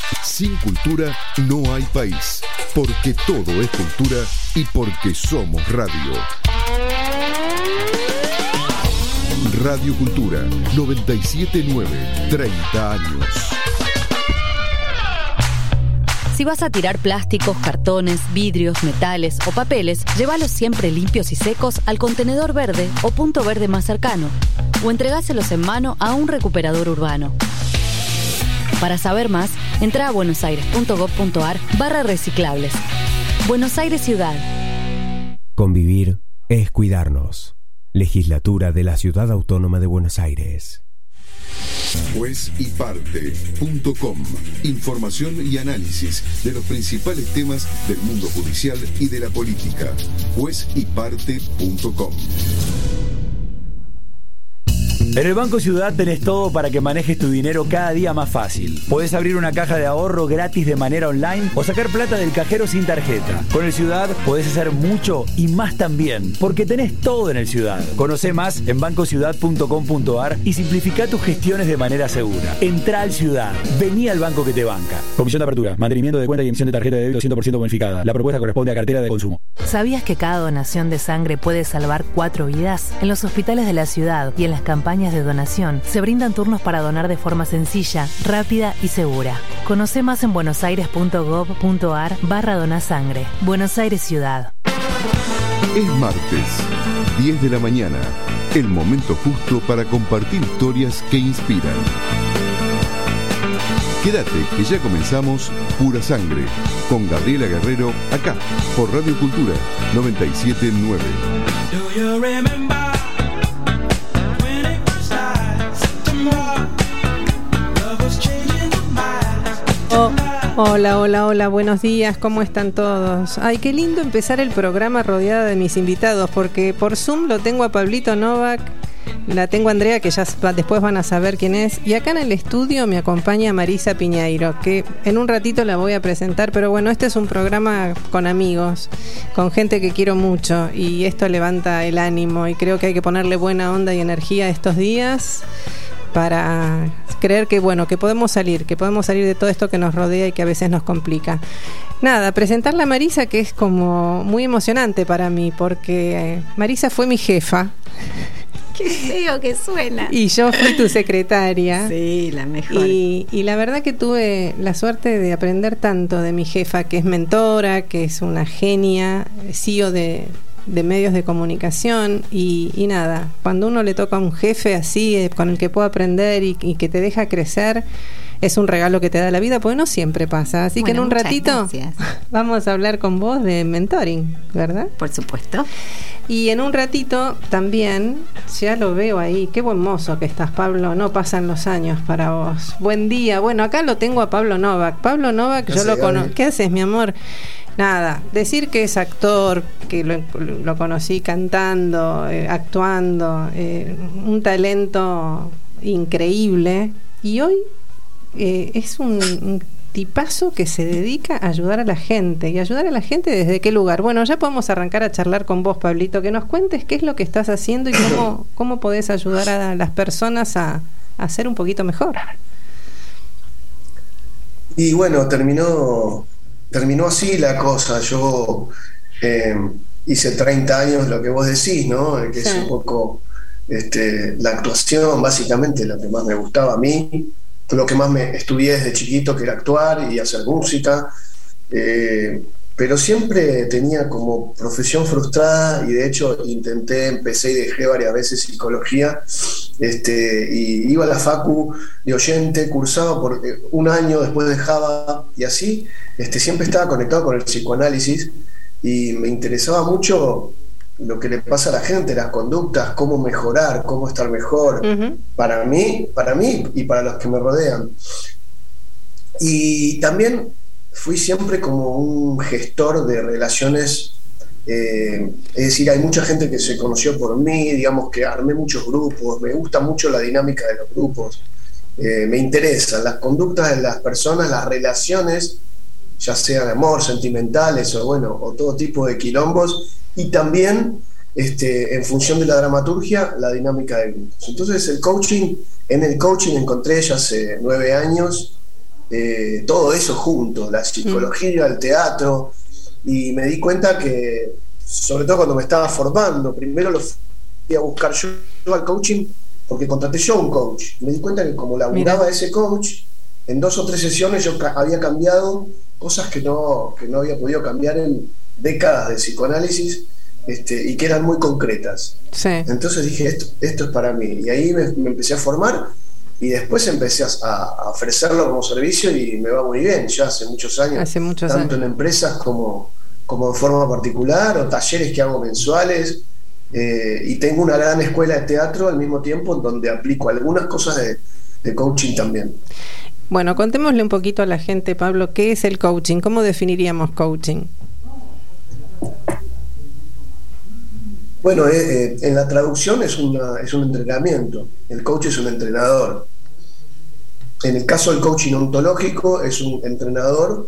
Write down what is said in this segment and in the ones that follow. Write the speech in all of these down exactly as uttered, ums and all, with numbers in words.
Sin cultura no hay país, porque todo es cultura y porque somos radio. Radio Cultura, noventa y siete punto nueve, treinta años. Si vas a tirar plásticos, cartones, vidrios, metales o papeles, llévalos siempre limpios y secos al contenedor verde o punto verde más cercano, o entregáselos en mano a un recuperador urbano. Para saber más, entra a buenosaires.gov.ar barra reciclables. Buenos Aires Ciudad. Convivir es cuidarnos. Legislatura de la Ciudad Autónoma de Buenos Aires. juez y parte punto com. Información y análisis de los principales temas del mundo judicial y de la política. juez y parte punto com. En el Banco Ciudad tenés todo para que manejes tu dinero cada día más fácil. Podés abrir una caja de ahorro gratis de manera online o sacar plata del cajero sin tarjeta. Con el Ciudad podés hacer mucho y más también, porque tenés todo en el Ciudad. Conocé más en banco ciudad punto com punto ar y simplificá tus gestiones de manera segura. Entrá al Ciudad. Vení al banco que te banca. Comisión de apertura, mantenimiento de cuenta y emisión de tarjeta de débito cien por ciento bonificada. La propuesta corresponde a cartera de consumo. ¿Sabías que cada donación de sangre puede salvar cuatro vidas? En los hospitales de la ciudad y en las campañas de donación se brindan turnos para donar de forma sencilla, rápida y segura. Conoce más en buenosaires.gov.ar barra donasangre. Buenos Aires Ciudad. Es martes, diez de la mañana, el momento justo para compartir historias que inspiran. Quédate que ya comenzamos Pura Sangre con Gabriela Guerrero acá por Radio Cultura noventa y siete punto nueve. Do you remember? Oh, hola, hola, hola, buenos días, ¿cómo están todos? Ay, qué lindo empezar el programa rodeada de mis invitados, porque por Zoom lo tengo a Pablito Novak, la tengo a Andrea, que ya después van a saber quién es, y acá en el estudio me acompaña Marisa Piñeiro, que en un ratito la voy a presentar, pero bueno, este es un programa con amigos, con gente que quiero mucho, y esto levanta el ánimo, y creo que hay que ponerle buena onda y energía estos días para creer que bueno, que podemos salir, que podemos salir de todo esto que nos rodea y que a veces nos complica. Nada, presentarla a Marisa, que es como muy emocionante para mí, porque Marisa fue mi jefa. Qué feo que suena. Y yo fui tu secretaria. Sí, la mejor. Y, y la verdad que tuve la suerte de aprender tanto de mi jefa, que es mentora, que es una genia, C E O de... de medios de comunicación y, y nada, cuando uno le toca a un jefe así, eh, con el que puede aprender y, y que te deja crecer, es un regalo que te da la vida, porque no siempre pasa, así bueno, que en un ratito gracias. Vamos a hablar con vos de mentoring, ¿verdad? Por supuesto. Y en un ratito también, ya lo veo ahí, qué buen mozo que estás, Pablo, no pasan los años para vos. Buen día, bueno, acá lo tengo a Pablo Novak. Pablo Novak, yo lo conozco. ¿Qué haces, mi amor? Nada, decir que es actor, que lo, lo conocí cantando, eh, actuando, eh, un talento increíble, y hoy eh, es un, un tipazo que se dedica a ayudar a la gente. ¿Y ayudar a la gente desde qué lugar? Bueno, ya podemos arrancar a charlar con vos, Pablito, que nos cuentes qué es lo que estás haciendo y cómo, cómo podés ayudar a las personas a, a ser un poquito mejor. Y bueno, terminó... Terminó así la cosa. Yo eh, hice treinta años, lo que vos decís, ¿no? Que sí. Es un poco este, la actuación, básicamente, lo que más me gustaba a mí, lo que más me estudié desde chiquito, que era actuar y hacer música. Eh, pero siempre tenía como profesión frustrada y de hecho intenté, empecé y dejé varias veces psicología. Este, y iba a la facu de oyente, cursaba por un año, después dejaba y así, este, siempre estaba conectado con el psicoanálisis y me interesaba mucho lo que le pasa a la gente, las conductas, cómo mejorar, cómo estar mejor, uh-huh. para mí, para mí y para los que me rodean. Y también fui siempre como un gestor de relaciones. Eh, es decir, hay mucha gente que se conoció por mí, digamos que armé muchos grupos, me gusta mucho la dinámica de los grupos, eh, me interesan las conductas de las personas, las relaciones, ya sean amor, sentimentales o bueno, o todo tipo de quilombos, y también este, en función de la dramaturgia, la dinámica de grupos. Entonces el coaching, en el coaching encontré ya hace nueve años eh, todo eso junto, la psicología, el teatro, y me di cuenta que, sobre todo cuando me estaba formando, primero lo fui a buscar yo, yo al coaching porque contraté yo un coach. Me di cuenta que como laburaba ese coach, en dos o tres sesiones yo ca- había cambiado cosas que no, que no había podido cambiar en décadas de psicoanálisis, este, y que eran muy concretas. Sí. Entonces dije, esto, esto es para mí. Y ahí me, me empecé a formar y después empecé a, a ofrecerlo como servicio y me va muy bien. Ya hace muchos años, hace muchos tanto años. en empresas como, como en forma particular, o talleres que hago mensuales. Eh, y tengo una gran escuela de teatro al mismo tiempo en donde aplico algunas cosas de, de coaching también. Bueno, contémosle un poquito a la gente, Pablo, ¿qué es el coaching? ¿Cómo definiríamos coaching? Bueno, eh, eh, en la traducción es, una, es un entrenamiento. El coach es un entrenador. En el caso del coaching ontológico, es un entrenador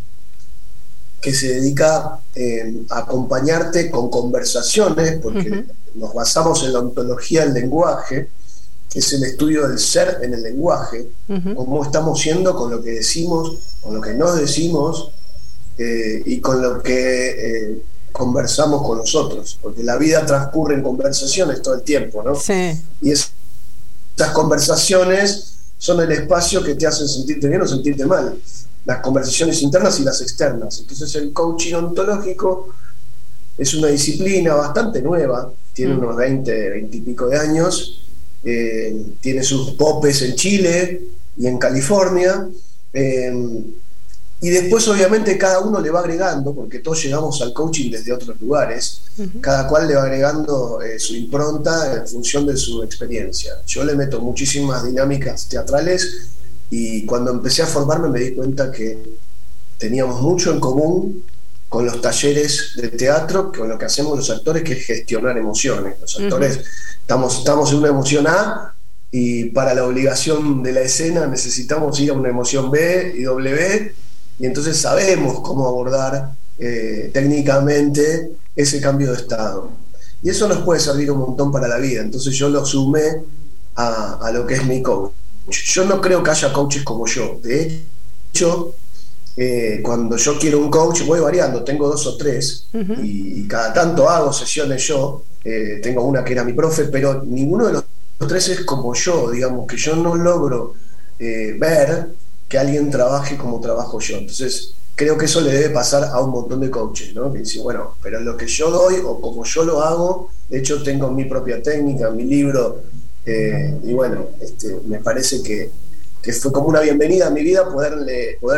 que se dedica eh, a acompañarte con conversaciones, porque uh-huh. nos basamos en la ontología del lenguaje, que es el estudio del ser en el lenguaje, uh-huh. cómo estamos siendo con lo que decimos, con lo que no decimos, eh, y con lo que eh, conversamos con nosotros, porque la vida transcurre en conversaciones todo el tiempo, ¿no? Sí. Y es, esas conversaciones son el espacio que te hacen sentirte bien o sentirte mal, las conversaciones internas y las externas. Entonces el coaching ontológico es una disciplina bastante nueva, tiene mm. unos veinte, veinte y pico de años, eh, tiene sus popes en Chile y en California, eh, y después obviamente cada uno le va agregando, porque todos llegamos al coaching desde otros lugares, uh-huh. cada cual le va agregando eh, su impronta en función de su experiencia. Yo le meto muchísimas dinámicas teatrales, y cuando empecé a formarme me di cuenta que teníamos mucho en común con los talleres de teatro, con lo que hacemos los actores, que es gestionar emociones. Los actores uh-huh. estamos, estamos en una emoción A, y para la obligación de la escena necesitamos ir a una emoción B y W, y entonces sabemos cómo abordar eh, técnicamente ese cambio de estado. Y eso nos puede servir un montón para la vida. Entonces yo lo sumé a, a lo que es mi coach. Yo no creo que haya coaches como yo. De hecho, eh, cuando yo quiero un coach voy variando, tengo dos o tres, uh-huh. y, y cada tanto hago sesiones yo. Eh, tengo una que era mi profe, pero ninguno de los tres es como yo, digamos, que yo no logro eh, ver que alguien trabaje como trabajo yo. Entonces creo que eso le debe pasar a un montón de coaches, ¿no? Que dicen, bueno, pero lo que yo doy o como yo lo hago, de hecho tengo mi propia técnica, mi libro. Eh, y bueno, este, me parece que, que fue como una bienvenida a mi vida poderle, poder,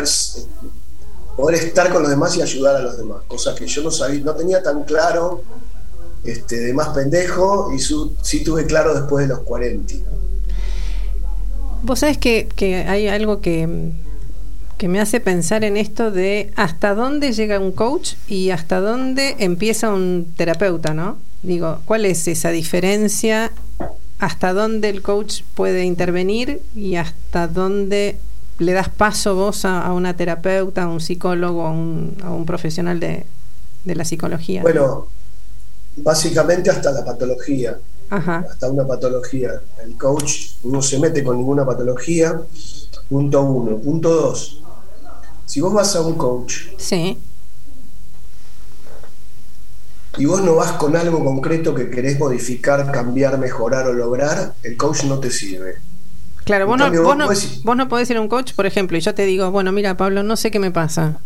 poder estar con los demás y ayudar a los demás, cosas que yo no sabía, no tenía tan claro, este, de más pendejo, y su, sí tuve claro después de los cuarenta, ¿no? Vos sabés que, que hay algo que, que me hace pensar en esto de hasta dónde llega un coach y hasta dónde empieza un terapeuta, ¿no? Digo, ¿cuál es esa diferencia? ¿Hasta dónde el coach puede intervenir y hasta dónde le das paso vos a, a una terapeuta, a un psicólogo, a un, a un profesional de, de la psicología? Bueno, básicamente hasta la patología. Ajá. Hasta una patología. El coach no se mete con ninguna patología. Punto uno. Punto dos. Si vos vas a un coach, sí, y vos no vas con algo concreto que querés modificar, cambiar, mejorar o lograr, el coach no te sirve. Claro, vos, cambio, no, vos, vos, no, podés... vos no podés ir a un coach, por ejemplo, y yo te digo, bueno, mira, Pablo, no sé qué me pasa.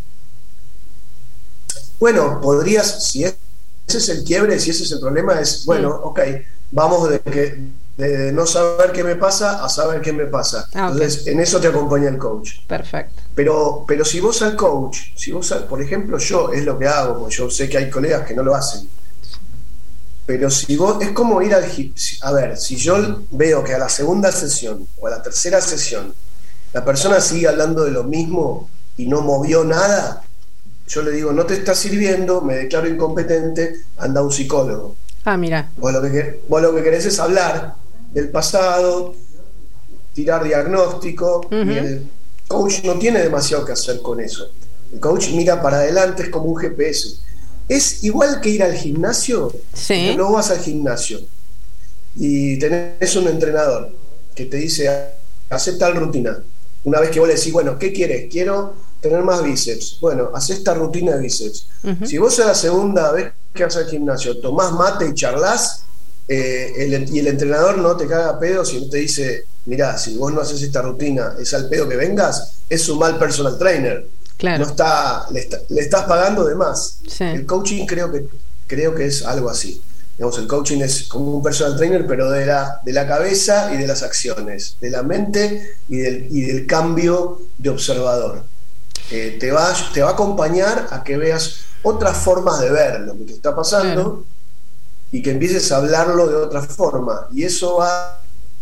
Bueno, podrías, si ese es el quiebre, si ese es el problema, es, bueno, mm. ok, vamos de, que, de no saber qué me pasa a saber qué me pasa. Ah, Entonces, okay. en eso te acompaña el coach. Perfecto. Pero, pero si vos al coach, si vos al, por ejemplo, yo es lo que hago, porque yo sé que hay colegas que no lo hacen. Pero si vos, es como ir al gimnasio. A ver, si yo veo que a la segunda sesión o a la tercera sesión la persona sigue hablando de lo mismo y no movió nada, yo le digo, no te está sirviendo, me declaro incompetente, anda a un psicólogo. Ah, mira. Vos lo que, vos lo que querés es hablar del pasado, tirar diagnóstico, uh-huh. y el coach no tiene demasiado que hacer con eso. El coach mira para adelante, es como un G P S. Es igual que ir al gimnasio. Sí. Luego vas al gimnasio y tenés un entrenador que te dice, hace tal rutina. una vez que vos le decís, bueno, ¿qué quieres? Quiero tener más bíceps. Bueno, haz esta rutina de bíceps. Uh-huh. Si vos a la segunda vez que vas al gimnasio tomás mate y charlas, eh, el, y el entrenador no te caga pedo si no te dice, mirá, si vos no haces esta rutina, es al pedo que vengas, es un mal personal trainer. Claro. No está, le, está, le estás pagando de más. Sí. El coaching creo que, creo que es algo así. Digamos, el coaching es como un personal trainer, pero de la, de la cabeza y de las acciones, de la mente y del, y del cambio de observador. Eh, te, va, te va a acompañar a que veas otras formas de ver lo que te está pasando, claro, y que empieces a hablarlo de otra forma. Y eso va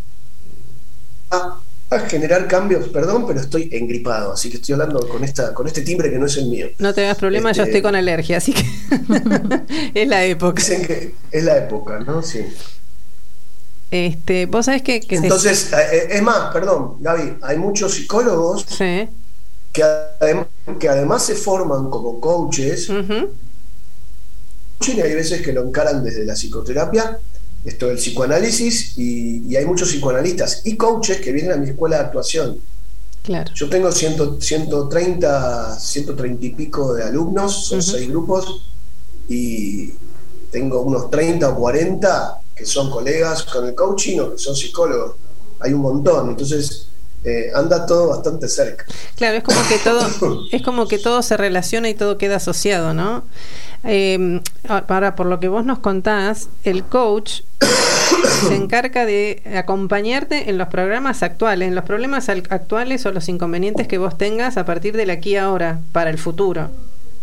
a, a generar cambios. Perdón, pero estoy engripado, así que estoy hablando con, esta, con este timbre que no es el mío. No te hagas problema, este, yo estoy con alergia, así que es la época. Dicen que es la época, ¿no? Sí. Este, vos sabés que... que Entonces, se... es más, perdón, Gaby, hay muchos psicólogos... Sí. Que, adem que además se forman como coaches. Uh-huh. Y hay veces que lo encaran desde la psicoterapia, esto del psicoanálisis, y, y hay muchos psicoanalistas y coaches que vienen a mi escuela de actuación. Claro. Yo tengo ciento treinta y pico de alumnos, son uh-huh. seis grupos, y tengo unos treinta o cuarenta que son colegas con el coaching o que son psicólogos. Hay un montón, entonces... Eh, anda todo bastante cerca. Claro, es como que todo es como que todo se relaciona y todo queda asociado, ¿no? Eh, ahora, por lo que vos nos contás, el coach se encarga de acompañarte en los programas actuales, en los problemas actuales o los inconvenientes que vos tengas a partir del aquí y ahora, para el futuro.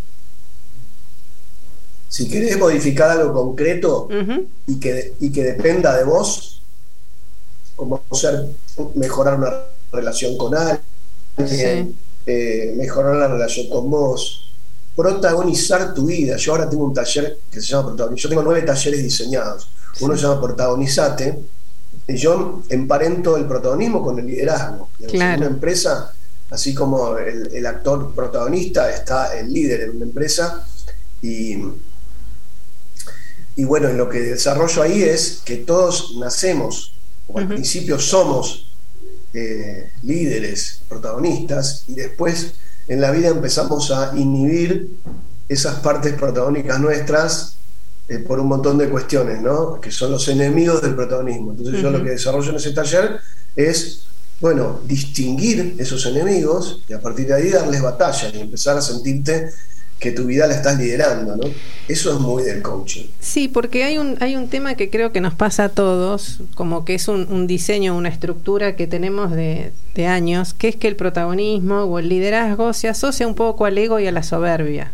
Si querés modificar algo concreto uh-huh. y, que, y que dependa de vos, como ser, mejorar una relación con alguien, sí. eh, mejorar la relación con vos, protagonizar tu vida. Yo ahora tengo un taller que se llama Protagonizate. Yo tengo nueve talleres diseñados. Sí. Uno se llama Protagonizate, y yo emparento el protagonismo con el liderazgo. Claro. En una empresa, así como el, el actor protagonista, está el líder en una empresa, y, y bueno, lo que desarrollo ahí es que todos nacemos, o al uh-huh. principio somos Eh, líderes, protagonistas, y después en la vida empezamos a inhibir esas partes protagónicas nuestras eh, por un montón de cuestiones, ¿no? Que son los enemigos del protagonismo. Entonces uh-huh. yo lo que desarrollo en ese taller es, bueno, distinguir esos enemigos y a partir de ahí darles batalla y empezar a sentirte que tu vida la estás liderando, ¿no? Eso es muy del coaching. Sí, porque hay un hay un tema que creo que nos pasa a todos, como que es un, un diseño, una estructura que tenemos de, de años, que es que el protagonismo o el liderazgo se asocia un poco al ego y a la soberbia.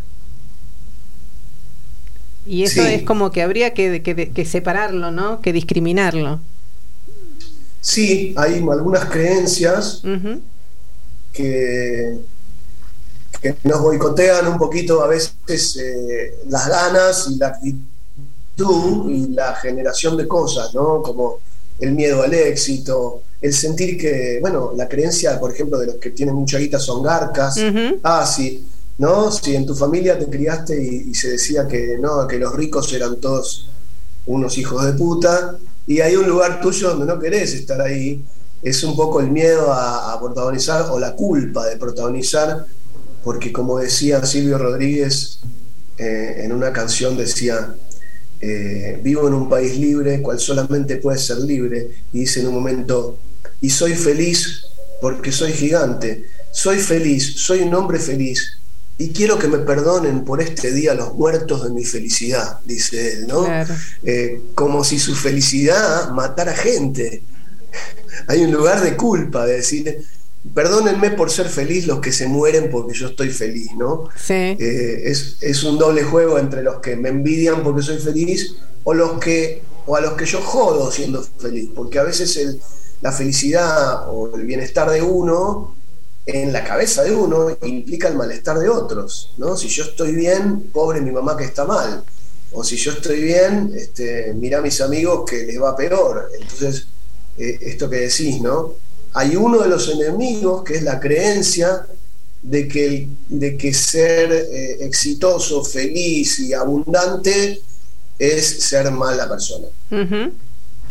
Y eso sí. es como que habría que, que, que separarlo, ¿no? Que discriminarlo. Sí, hay algunas creencias uh-huh. que... que nos boicotean un poquito a veces eh, las ganas y la actitud y la generación de cosas, ¿no? Como el miedo al éxito, el sentir que, bueno, la creencia, por ejemplo, de los que tienen mucha guita son garcas. Uh-huh. Ah, sí, ¿no? Si en tu familia te criaste y, y se decía que no, que los ricos eran todos unos hijos de puta, y hay un lugar tuyo donde no querés estar ahí, es un poco el miedo a, a protagonizar, o la culpa de protagonizar. Porque como decía Silvio Rodríguez eh, en una canción, decía eh, vivo en un país libre, cual solamente puede ser libre, y dice en un momento, y soy feliz porque soy gigante, soy feliz, soy un hombre feliz, y quiero que me perdonen por este día los muertos de mi felicidad, dice él, ¿no? Claro. Eh, como si su felicidad matara gente. Hay un lugar de culpa, de decir, perdónenme por ser feliz los que se mueren porque yo estoy feliz, ¿no? Sí. Eh, es, es un doble juego entre los que me envidian porque soy feliz o los que o a los que yo jodo siendo feliz, porque a veces el, la felicidad o el bienestar de uno en la cabeza de uno implica el malestar de otros, ¿no? Si yo estoy bien, pobre mi mamá que está mal, o si yo estoy bien, este, mirá a mis amigos que les va peor. Entonces, eh, esto que decís, ¿no? Hay uno de los enemigos que es la creencia de que, el, de que ser eh, exitoso, feliz y abundante es ser mala persona. Uh-huh.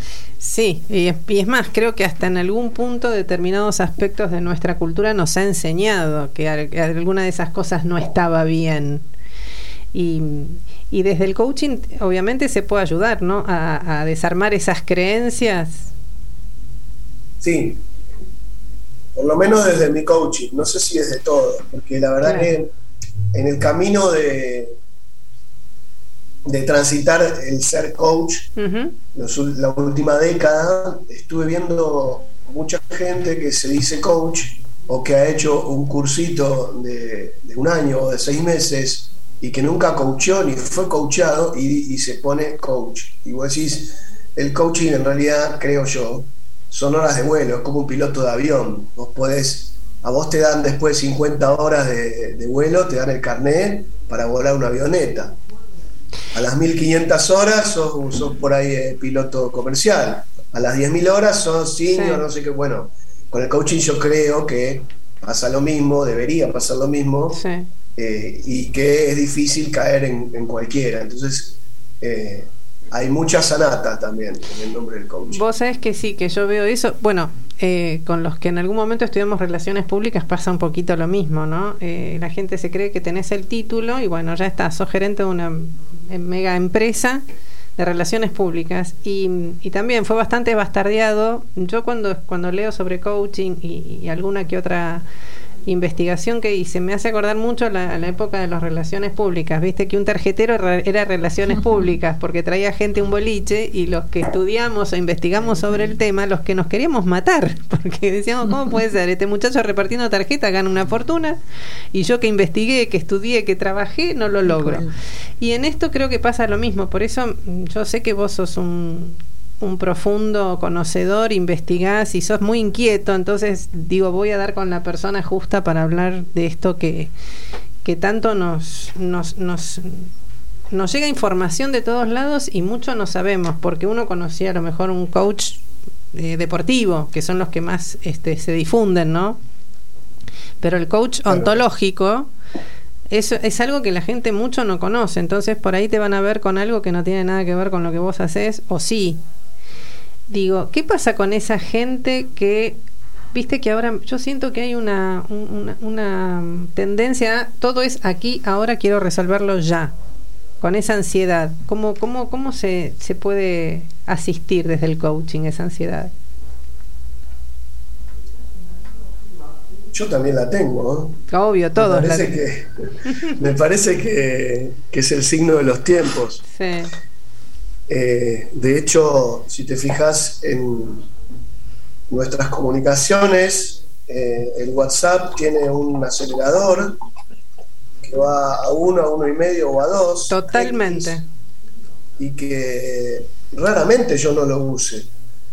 Sí, y es, y es más, creo que hasta en algún punto determinados aspectos de nuestra cultura nos ha enseñado que, a, que alguna de esas cosas no estaba bien. Y, y desde el coaching obviamente se puede ayudar, ¿no? A, a desarmar esas creencias. Sí, por lo menos desde mi coaching, no sé si desde todo, porque la verdad claro. que en el camino de, de transitar el ser coach, uh-huh. los, la última década, estuve viendo mucha gente que se dice coach o que ha hecho un cursito de, de un año o de seis meses y que nunca coachó ni fue coachado y, y se pone coach. Y vos decís, el coaching en realidad, creo yo, son horas de vuelo, es como un piloto de avión. Vos podés, a vos te dan después cincuenta horas de, de vuelo, te dan el carnet para volar una avioneta. A las mil quinientas horas sos, sos por ahí eh, piloto comercial. A las diez mil horas sos senior, sí. no sé qué. Bueno, con el coaching yo creo que pasa lo mismo, debería pasar lo mismo. Sí. Eh, y que es difícil caer en, en cualquiera. Entonces eh, hay mucha sanata también en el nombre del coach. Vos sabés que sí, que yo veo eso. Bueno, eh, con los que en algún momento estudiamos relaciones públicas pasa un poquito lo mismo, ¿no? Eh, la gente se cree que tenés el título y bueno, ya estás, sos gerente de una mega empresa de relaciones públicas y, y también fue bastante bastardeado. Yo cuando, cuando leo sobre coaching y, y alguna que otra investigación que hice, me hace acordar mucho a la, a la época de las relaciones públicas. Viste que un tarjetero era relaciones públicas porque traía gente a un boliche y los que estudiamos o investigamos sobre el tema, los que nos queríamos matar, porque decíamos, ¿cómo puede ser? Este muchacho repartiendo tarjetas gana una fortuna y yo que investigué, que estudié, que trabajé, no lo logro. Y en esto creo que pasa lo mismo. Por eso yo sé que vos sos un un profundo conocedor, investigás y sos muy inquieto, entonces digo, voy a dar con la persona justa para hablar de esto que, que tanto nos, nos, nos, nos llega información de todos lados y mucho no sabemos, porque uno conocía a lo mejor un coach eh, deportivo, que son los que más este, se difunden, ¿no? Pero el coach claro. ontológico Eso es algo que la gente mucho no conoce, entonces por ahí te van a ver con algo que no tiene nada que ver con lo que vos haces, o sí. Digo, ¿qué pasa con esa gente que, viste que ahora, yo siento que hay una, una, una tendencia a, todo es aquí, ahora quiero resolverlo ya, con esa ansiedad? ¿Cómo, cómo, cómo se, se puede asistir desde el coaching esa ansiedad? Yo también la tengo, ¿no? Obvio, todos me parece la que Me parece que, que es el signo de los tiempos. Sí. Eh, de hecho, si te fijas en nuestras comunicaciones, eh, el WhatsApp tiene un acelerador que va a uno, a uno y medio o a dos. Totalmente. X, y que raramente yo no lo use.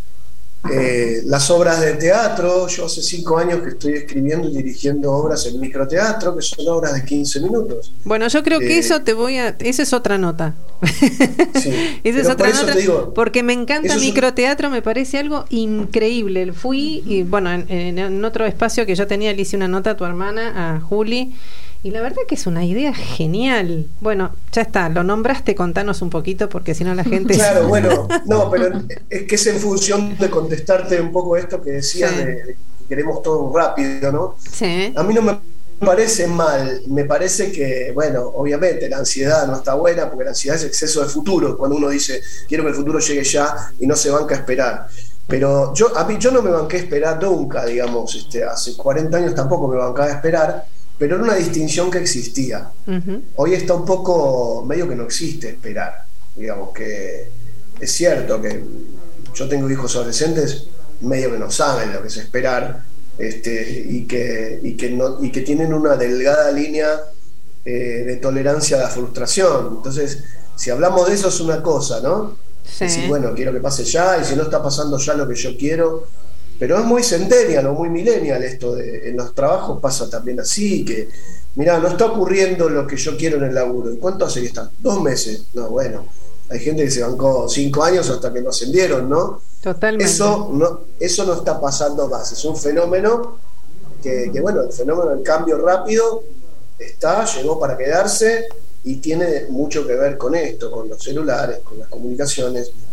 Eh, las obras de teatro, yo hace cinco años que estoy escribiendo y dirigiendo obras en microteatro, que son obras de quince minutos. Bueno, yo creo eh, que eso te voy a... Esa es otra nota. Sí, esa es otra nota, digo, porque me encanta microteatro, un... me parece algo increíble. Fui, y bueno, en, en otro espacio que yo tenía, le hice una nota a tu hermana, a Juli, y la verdad que es una idea genial. Bueno, ya está, lo nombraste, contanos un poquito, porque si no la gente... Claro, bueno, no, pero es que es en función de contestarte un poco esto que decías, sí. de, de que queremos todo rápido, ¿no? Sí. A mí no me parece mal, me parece que, bueno, obviamente la ansiedad no está buena, porque la ansiedad es exceso de futuro, cuando uno dice, quiero que el futuro llegue ya, y no se banca a esperar. Pero yo, a mí, yo no me banqué a esperar nunca, digamos, este, hace cuarenta años tampoco me bancaba a esperar, pero era una distinción que existía. Uh-huh. Hoy está un poco, medio que no existe esperar, digamos, que es cierto que yo tengo hijos adolescentes, medio que no saben lo que es esperar, este, y que, y que no, y que tienen una delgada línea eh, de tolerancia a la frustración. Entonces, si hablamos de eso es una cosa, ¿no? Sí. Decir, bueno, quiero que pase ya, y si no está pasando ya lo que yo quiero. Pero es muy centennial o muy millennial esto de, en los trabajos pasa también así, que mirá, no está ocurriendo lo que yo quiero en el laburo. ¿Y cuánto hace que está? Dos meses. No, bueno, hay gente que se bancó cinco años hasta que lo ascendieron, ¿no? Totalmente. Eso no, eso no está pasando más. Es un fenómeno que, que, bueno, el fenómeno del cambio rápido está, llegó para quedarse y tiene mucho que ver con esto, con los celulares, con las comunicaciones,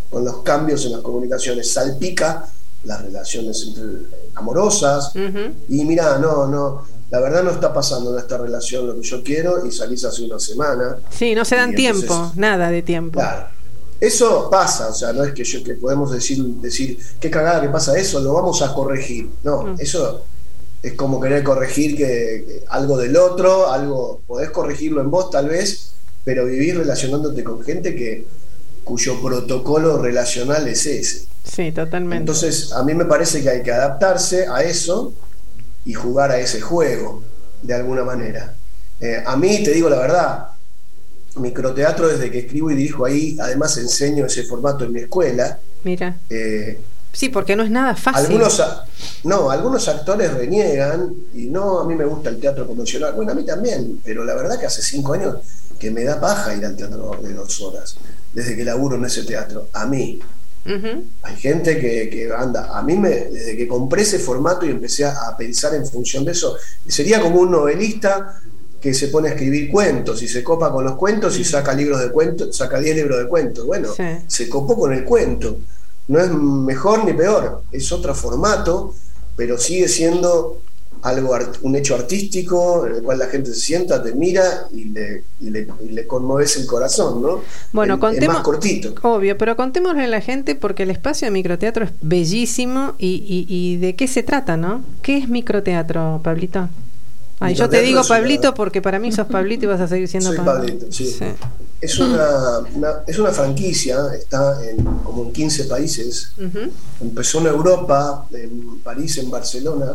con los cambios en las comunicaciones, salpica las relaciones entre, amorosas, uh-huh. y mirá, no, no, la verdad no está pasando en esta relación lo que yo quiero, y salís hace una semana. Sí, no se dan tiempo, entonces, nada de tiempo. Claro, eso pasa, o sea, no es que yo que podemos decir, decir qué cagada que pasa eso, lo vamos a corregir. No, uh-huh. eso es como querer corregir que, que algo del otro, algo, podés corregirlo en vos tal vez, pero vivir relacionándote con gente que cuyo protocolo relacional es ese. Sí, totalmente. Entonces, a mí me parece que hay que adaptarse a eso y jugar a ese juego, de alguna manera. Eh, a mí, te digo la verdad, microteatro, desde que escribo y dirijo ahí, además enseño ese formato en mi escuela. Mira. Eh, sí, porque no es nada fácil. Algunos, no, algunos actores reniegan, y no, a mí me gusta el teatro convencional. Bueno, a mí también, pero la verdad que hace cinco años que me da paja ir al teatro de dos horas, desde que laburo en ese teatro. A mí. Uh-huh. Hay gente que, que anda, a mí me, desde que compré ese formato y empecé a, a pensar en función de eso, sería como un novelista que se pone a escribir cuentos y se copa con los cuentos y saca libros de cuentos, saca diez libros de cuentos. Bueno, sí. Se copó con el cuento. No es mejor ni peor, es otro formato, pero sigue siendo algo, un hecho artístico en el cual la gente se sienta, te mira y le, y le, y le conmoves el corazón, ¿no? Bueno, el, contemos, es más cortito. Obvio, pero contémosle a la gente, porque el espacio de microteatro es bellísimo y, y, y de qué se trata, ¿no? ¿Qué es microteatro, Pablito? Ay, yo te digo Pablito una... porque para mí sos Pablito y vas a seguir siendo Soy Pablito. Sí. Sí. Es una, una, es una franquicia, está en como en quince países. Uh-huh. Empezó en Europa, en París, en Barcelona.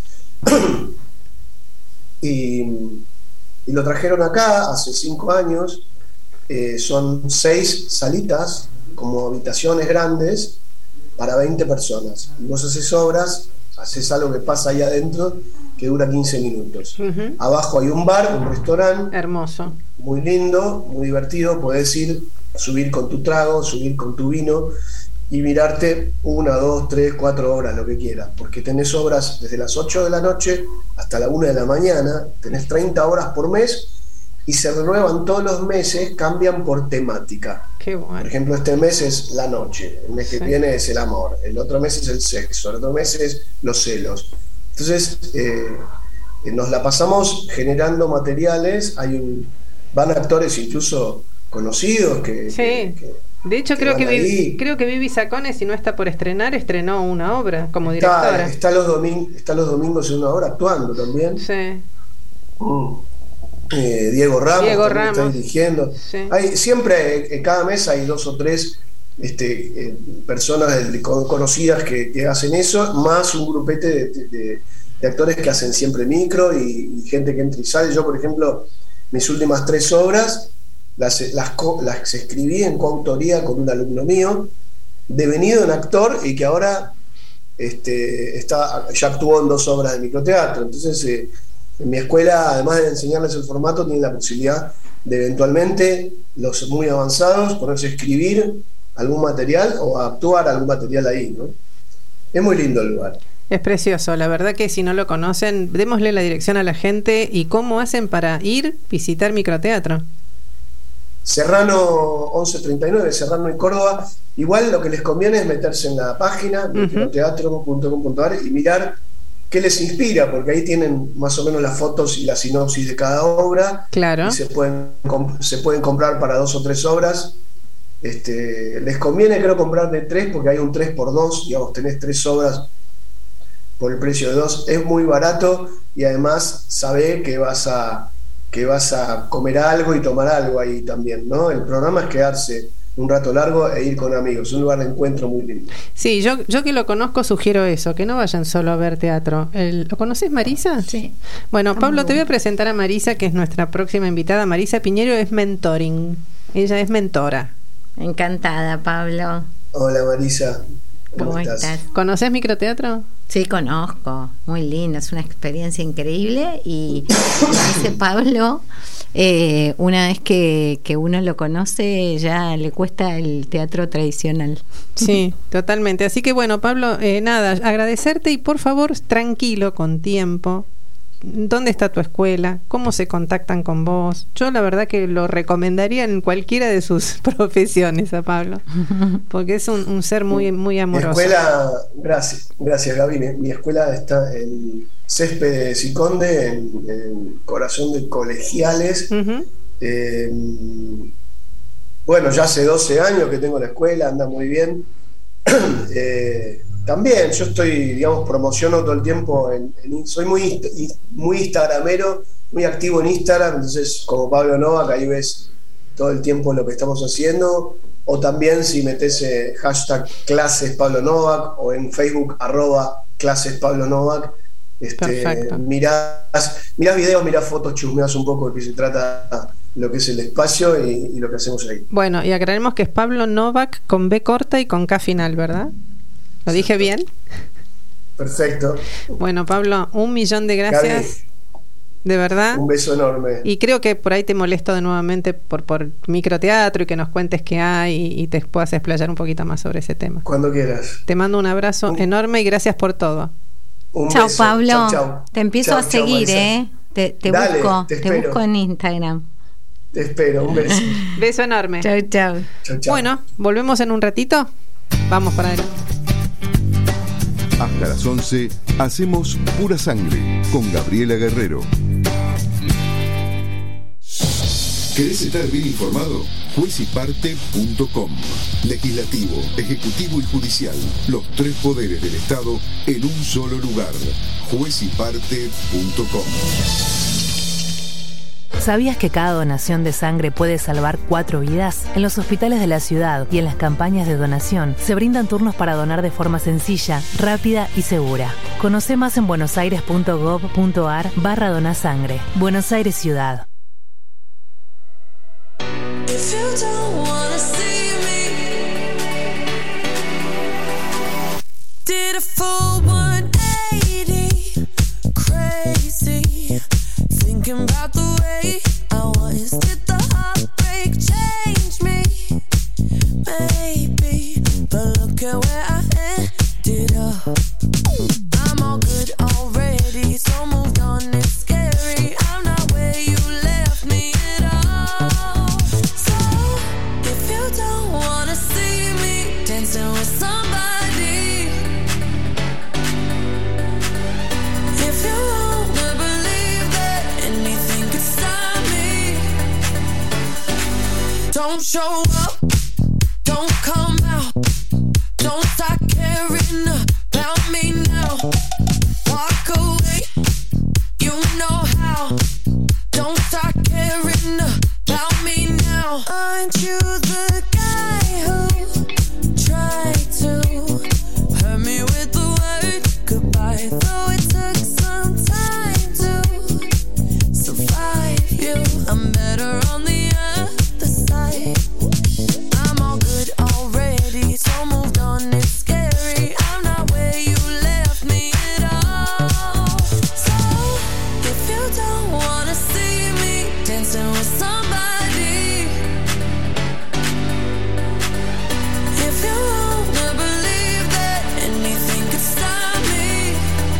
y, y lo trajeron acá hace cinco años. Eh, son seis salitas, como habitaciones grandes, para veinte personas. Y vos haces obras, haces algo que pasa ahí adentro, que dura quince minutos. Uh-huh. Abajo hay un bar, un restaurante. Hermoso. Muy lindo, muy divertido. Podés ir, subir con tu trago, subir con tu vino y mirarte una, dos, tres, cuatro horas, lo que quieras. Porque tenés obras desde las ocho de la noche hasta la una de la mañana. Tenés treinta horas por mes y se renuevan todos los meses, cambian por temática. Qué bueno. Por ejemplo, este mes es la noche, el mes que sí. viene es el amor, el otro mes es el sexo, el otro mes es los celos. Entonces, eh, nos la pasamos generando materiales. Hay un, van actores incluso conocidos que... Sí. que, que de hecho, que creo, que Vivi, creo que Vivi Sacones, si no está por estrenar, estrenó una obra como está, directora. Está los, doming, está los domingos en una obra actuando también. Sí. Mm. Eh, Diego Ramos, Diego Ramos. Está dirigiendo. Sí. Hay, siempre, eh, cada mes hay dos o tres este, eh, personas de, conocidas que, que hacen eso, más un grupete de, de, de actores que hacen siempre micro y, y gente que entra y sale. Yo, por ejemplo, mis últimas tres obras las, las, las escribí en coautoría con un alumno mío, devenido en actor y que ahora este, está, ya actuó en dos obras de microteatro. Entonces, eh, en mi escuela, además de enseñarles el formato, tienen la posibilidad de eventualmente, los muy avanzados, ponerse a escribir algún material o a actuar algún material ahí, ¿no? Es muy lindo el lugar. Es precioso, la verdad que si no lo conocen, démosle la dirección a la gente y cómo hacen para ir, visitar microteatro. Serrano once treinta y nueve, Serrano y Córdoba. Igual lo que les conviene es meterse en la página uh-huh. microteatro punto com punto a r y mirar qué les inspira, porque ahí tienen más o menos las fotos y la sinopsis de cada obra. Claro. Y se pueden, se pueden comprar para dos o tres obras. Este, les conviene, creo, comprar de tres, porque hay un tres por dos, digamos, tenés tres obras por el precio de dos. Es muy barato y además sabés que vas a que vas a comer algo y tomar algo ahí también, ¿no? El programa es quedarse un rato largo e ir con amigos, un lugar de encuentro muy lindo. Sí, yo, yo que lo conozco sugiero eso, que no vayan solo a ver teatro. El, ¿Lo conoces, Marisa? Sí. Bueno, Pablo, te voy a presentar a Marisa, que es nuestra próxima invitada. Marisa Piñero es mentoring, ella es mentora. Encantada, Pablo. Hola, Marisa. ¿Cómo, ¿Cómo estás? estás? ¿Conoces microteatro? Sí, conozco. Muy lindo, es una experiencia increíble. Y dice Pablo, eh, una vez que, que uno lo conoce, ya le cuesta el teatro tradicional. Sí, totalmente. Así que bueno, Pablo, eh, nada, agradecerte y por favor, tranquilo, con tiempo. ¿Dónde está tu escuela? ¿Cómo se contactan con vos? Yo la verdad que lo recomendaría en cualquiera de sus profesiones a Pablo, porque es un, un ser muy, muy amoroso. Mi escuela, gracias, gracias Gaby, mi, mi escuela está en Césped de Siconde, en el corazón de Colegiales. Uh-huh. eh, bueno, ya hace doce años que tengo la escuela, anda muy bien. eh, También yo estoy, digamos, promociono todo el tiempo, en, en, soy muy, muy instagramero, muy activo en Instagram, entonces como Pablo Novak ahí ves todo el tiempo lo que estamos haciendo, o también si metes eh, hashtag clases Pablo Novak, o en Facebook arroba clases Pablo Novak, este, mirás, mirás videos, mirás fotos, chusmeás un poco de qué se trata lo que es el espacio y, y lo que hacemos ahí. Bueno, y aclaremos que es Pablo Novak con B corta y con K final, ¿verdad? ¿Lo dije bien? Perfecto. Bueno, Pablo, un millón de gracias. Gaby, de verdad. Un beso enorme. Y creo que por ahí te molesto de nuevamente por, por microteatro y que nos cuentes qué hay y, y te puedas explayar un poquito más sobre ese tema. Cuando quieras. Te mando un abrazo un, enorme y gracias por todo. Un chau, beso. Pablo. Chau, chau. Te empiezo chau, a seguir, chau, ¿eh? Te, te Dale, busco. Te, te busco en Instagram. Te espero. Un beso. Beso enorme. Chau, chau. Chau, chau. Bueno, volvemos en un ratito. Vamos para adelante. Hasta las once hacemos Pura Sangre con Gabriela Guerrero. ¿Querés estar bien informado? juez y parte punto com. Legislativo, Ejecutivo y Judicial. Los tres poderes del Estado en un solo lugar. juez y parte punto com. ¿Sabías que cada donación de sangre puede salvar cuatro vidas? En los hospitales de la ciudad y en las campañas de donación se brindan turnos para donar de forma sencilla, rápida y segura. Conoce más en buenosaires punto gov punto ar barra donasangre. Buenos Aires Ciudad. Thinking about the way I was, did the heartbreak change me? Maybe, but look at where I ended up. I'm all good already, so moved on, it's scary. I'm not where you left me at all. So, if you don't wanna see me dancing with somebody, if you wanna believe that anything could stop me, don't show up, don't come out, don't start caring about me now. Walk away, you know how. Don't start caring about me now. Aren't you the guy who tried to hurt me with the word goodbye? Though it took some time to survive you, I'm better on the other side. I'm all good already, so moved on, it's scary. I'm not where you left me at all. So, if you don't wanna see me dancing with somebody, if you wanna believe that anything could stop me,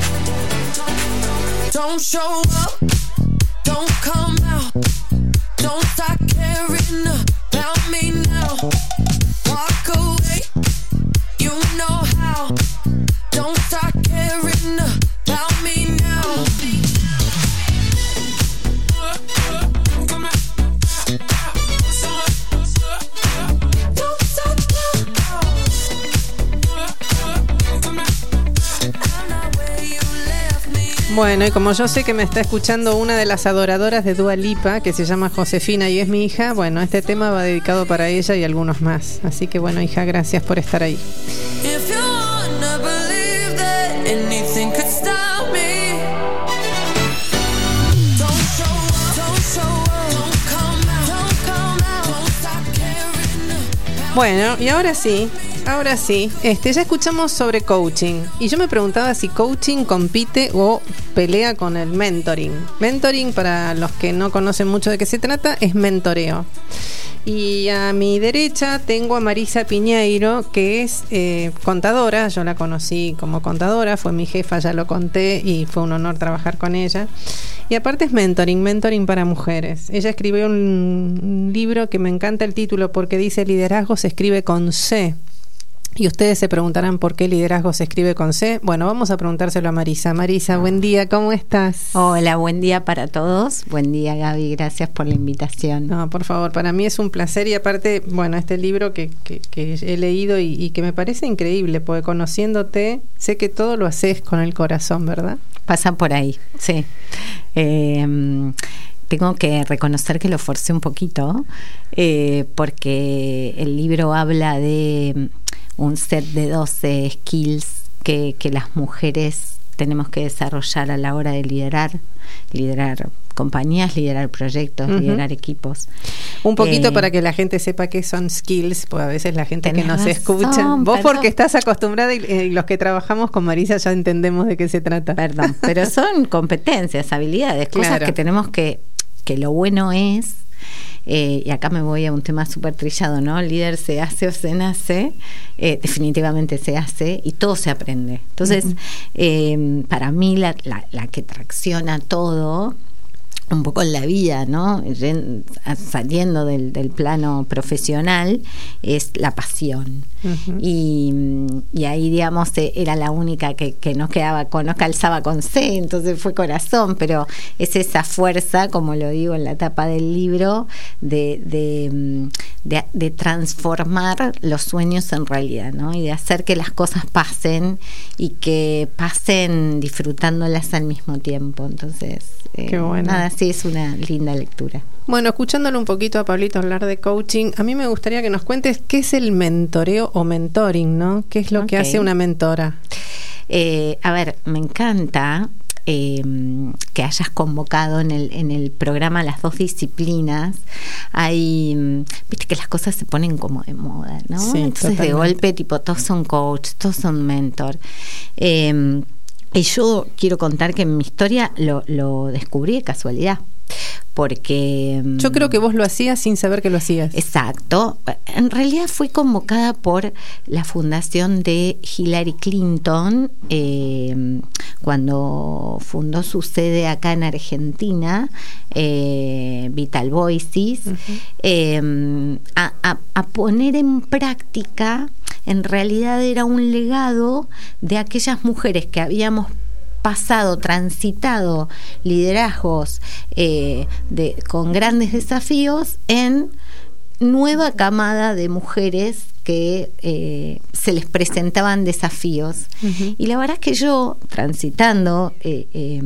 don't show up, don't come out, don't start caring about me now. Walk away, you know how. Don't start caring about me now. Don't stop now. I'm not where you left me. Bueno, y como yo sé que me está escuchando una de las adoradoras de Dua Lipa, que se llama Josefina y es mi hija, bueno, este tema va dedicado para ella y algunos más. Así que bueno, hija, gracias por estar ahí. If you wanna believe that anything could stop me, don't show up, don't show up, don't come out, don't come out, don't stop caring about. Bueno, y ahora sí, ahora sí, este, ya escuchamos sobre coaching y yo me preguntaba si coaching compite o pelea con el mentoring. Mentoring, para los que no conocen mucho de qué se trata, es mentoreo. Y a mi derecha tengo a Marisa Piñeiro, que es eh, contadora. Yo la conocí como contadora, fue mi jefa, ya lo conté, y fue un honor trabajar con ella. Y aparte es mentoring, mentoring para mujeres. Ella escribió un, un libro que me encanta el título porque dice liderazgo se escribe con C. Y ustedes se preguntarán por qué liderazgo se escribe con C. Bueno, vamos a preguntárselo a Marisa. Marisa, buen día, ¿cómo estás? Hola, buen día para todos. Buen día, Gaby, gracias por la invitación. No, por favor, para mí es un placer y aparte, bueno, este libro que, que, que he leído y, y que me parece increíble, porque conociéndote, sé que todo lo haces con el corazón, ¿verdad? Pasa por ahí, sí. Eh, Tengo que reconocer que lo forcé un poquito, eh, porque el libro habla de un set de doce skills que, que las mujeres tenemos que desarrollar a la hora de liderar, liderar compañías, liderar proyectos, uh-huh. liderar equipos. Un poquito eh, para que la gente sepa qué son skills, pues a veces la gente que nos razón, escucha, vos perdón. porque estás acostumbrada y, y los que trabajamos con Marisa ya entendemos de qué se trata. Perdón, pero son competencias, habilidades, cosas claro. que tenemos que, que lo bueno es, eh, y acá me voy a un tema súper trillado, ¿no? El líder se hace o se nace, eh, definitivamente se hace y todo se aprende. Entonces, uh-huh. eh, para mí la, la, la que tracciona todo, un poco en la vida, ¿no? Saliendo del, del plano profesional, es la pasión. Uh-huh. Y, y ahí, digamos, era la única que, que no quedaba con, no calzaba con C, entonces fue corazón, pero es esa fuerza, como lo digo en la tapa del libro, de, de, de, de transformar los sueños en realidad, ¿no? Y de hacer que las cosas pasen y que pasen disfrutándolas al mismo tiempo. Entonces, eh, qué bueno. Nada, sí, es una linda lectura. Bueno, escuchándolo un poquito a Pablito hablar de coaching, a mí me gustaría que nos cuentes qué es el mentoreo o mentoring, ¿no? ¿Qué es lo okay. que hace una mentora? Eh, a ver, me encanta eh, que hayas convocado en el, en el programa las dos disciplinas. Hay, viste que las cosas se ponen como de moda, ¿no? Sí, entonces totalmente. De golpe, tipo, todos son coach, todos son mentor. Eh, y yo quiero contar que en mi historia lo, lo descubrí de casualidad. Porque yo creo que vos lo hacías sin saber que lo hacías. Exacto. En realidad fui convocada por la fundación de Hillary Clinton eh, cuando fundó su sede acá en Argentina, eh, Vital Voices, uh-huh. eh, a, a, a poner en práctica. En realidad era un legado de aquellas mujeres que habíamos pasado, transitado liderazgos eh, de, con grandes desafíos en nueva camada de mujeres que eh, se les presentaban desafíos. Uh-huh. Y la verdad es que yo, transitando eh, eh,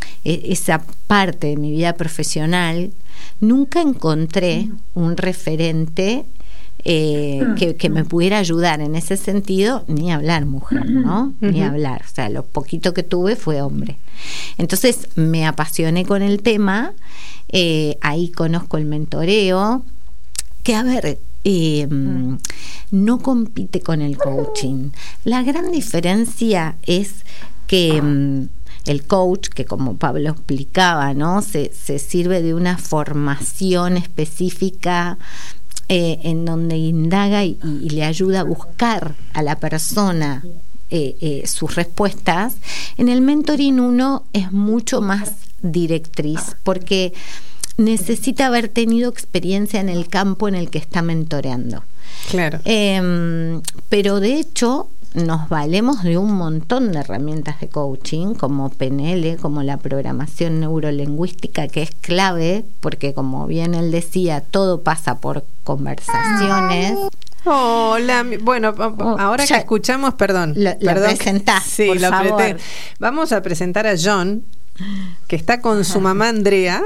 esa parte de mi vida profesional, nunca encontré uh-huh. un referente Eh, que, que me pudiera ayudar en ese sentido, ni hablar mujer, ¿no? Uh-huh. Ni hablar, o sea, lo poquito que tuve fue hombre. Entonces me apasioné con el tema, eh, ahí conozco el mentoreo, que a ver, eh, uh-huh. no compite con el coaching. La gran diferencia es que um, el coach, que como Pablo explicaba, ¿no? Se, se sirve de una formación específica Eh, en donde indaga y, y le ayuda a buscar a la persona eh, eh, sus respuestas. En el mentoring uno es mucho más directriz porque necesita haber tenido experiencia en el campo en el que está mentoreando. Claro. Eh, pero de hecho nos valemos de un montón de herramientas de coaching, como P N L, como la programación neurolingüística, que es clave, porque como bien él decía, todo pasa por conversaciones. Hola, bueno, oh, ahora que escuchamos, perdón. Lo, lo perdón, presentás, sí, por lo favor. apreté. Vamos a presentar a John, que está con su mamá Andrea.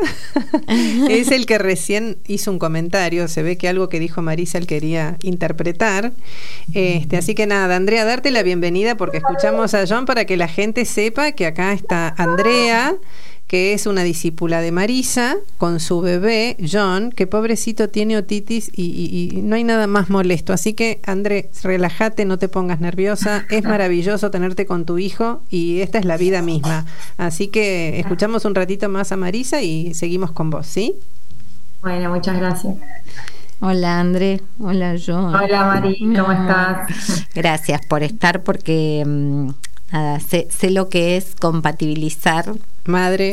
Es el que recién hizo un comentario, se ve que algo que dijo Marisa él quería interpretar. Este, así que nada, Andrea, darte la bienvenida porque escuchamos a John para que la gente sepa que acá está Andrea, que es una discípula de Marisa, con su bebé, John, que pobrecito tiene otitis y, y, y no hay nada más molesto. Así que, André, relájate, no te pongas nerviosa. Es maravilloso tenerte con tu hijo y esta es la vida misma. Así que escuchamos un ratito más a Marisa y seguimos con vos, ¿sí? Bueno, muchas gracias. Hola André, hola Joan. Hola Mari, ¿cómo estás? Gracias por estar porque nada, sé, sé lo que es compatibilizar madre,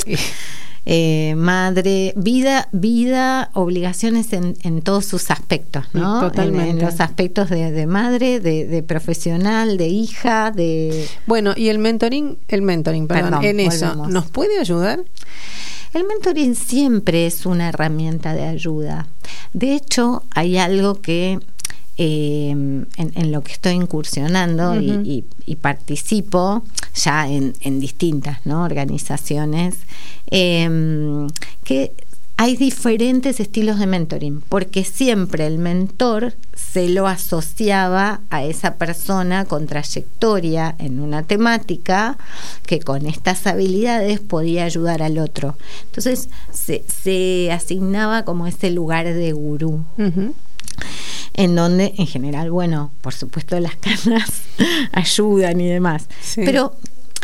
eh, madre, vida, vida, obligaciones en, en todos sus aspectos, ¿no? Totalmente. En, en los aspectos de, de madre, de, de profesional, de hija, de. Bueno, y el mentoring, el mentoring, perdón, perdón en eso, volvemos. ¿nos puede ayudar? El mentoring siempre es una herramienta de ayuda. De hecho, hay algo que eh, en, en lo que estoy incursionando uh-huh. y, y, y participo ya en, en distintas, ¿no? organizaciones, eh, que hay diferentes estilos de mentoring, porque siempre el mentor se lo asociaba a esa persona con trayectoria en una temática que con estas habilidades podía ayudar al otro. Entonces se, se asignaba como ese lugar de gurú. Uh-huh. En donde, en general, bueno, por supuesto las canas ayudan y demás, sí. pero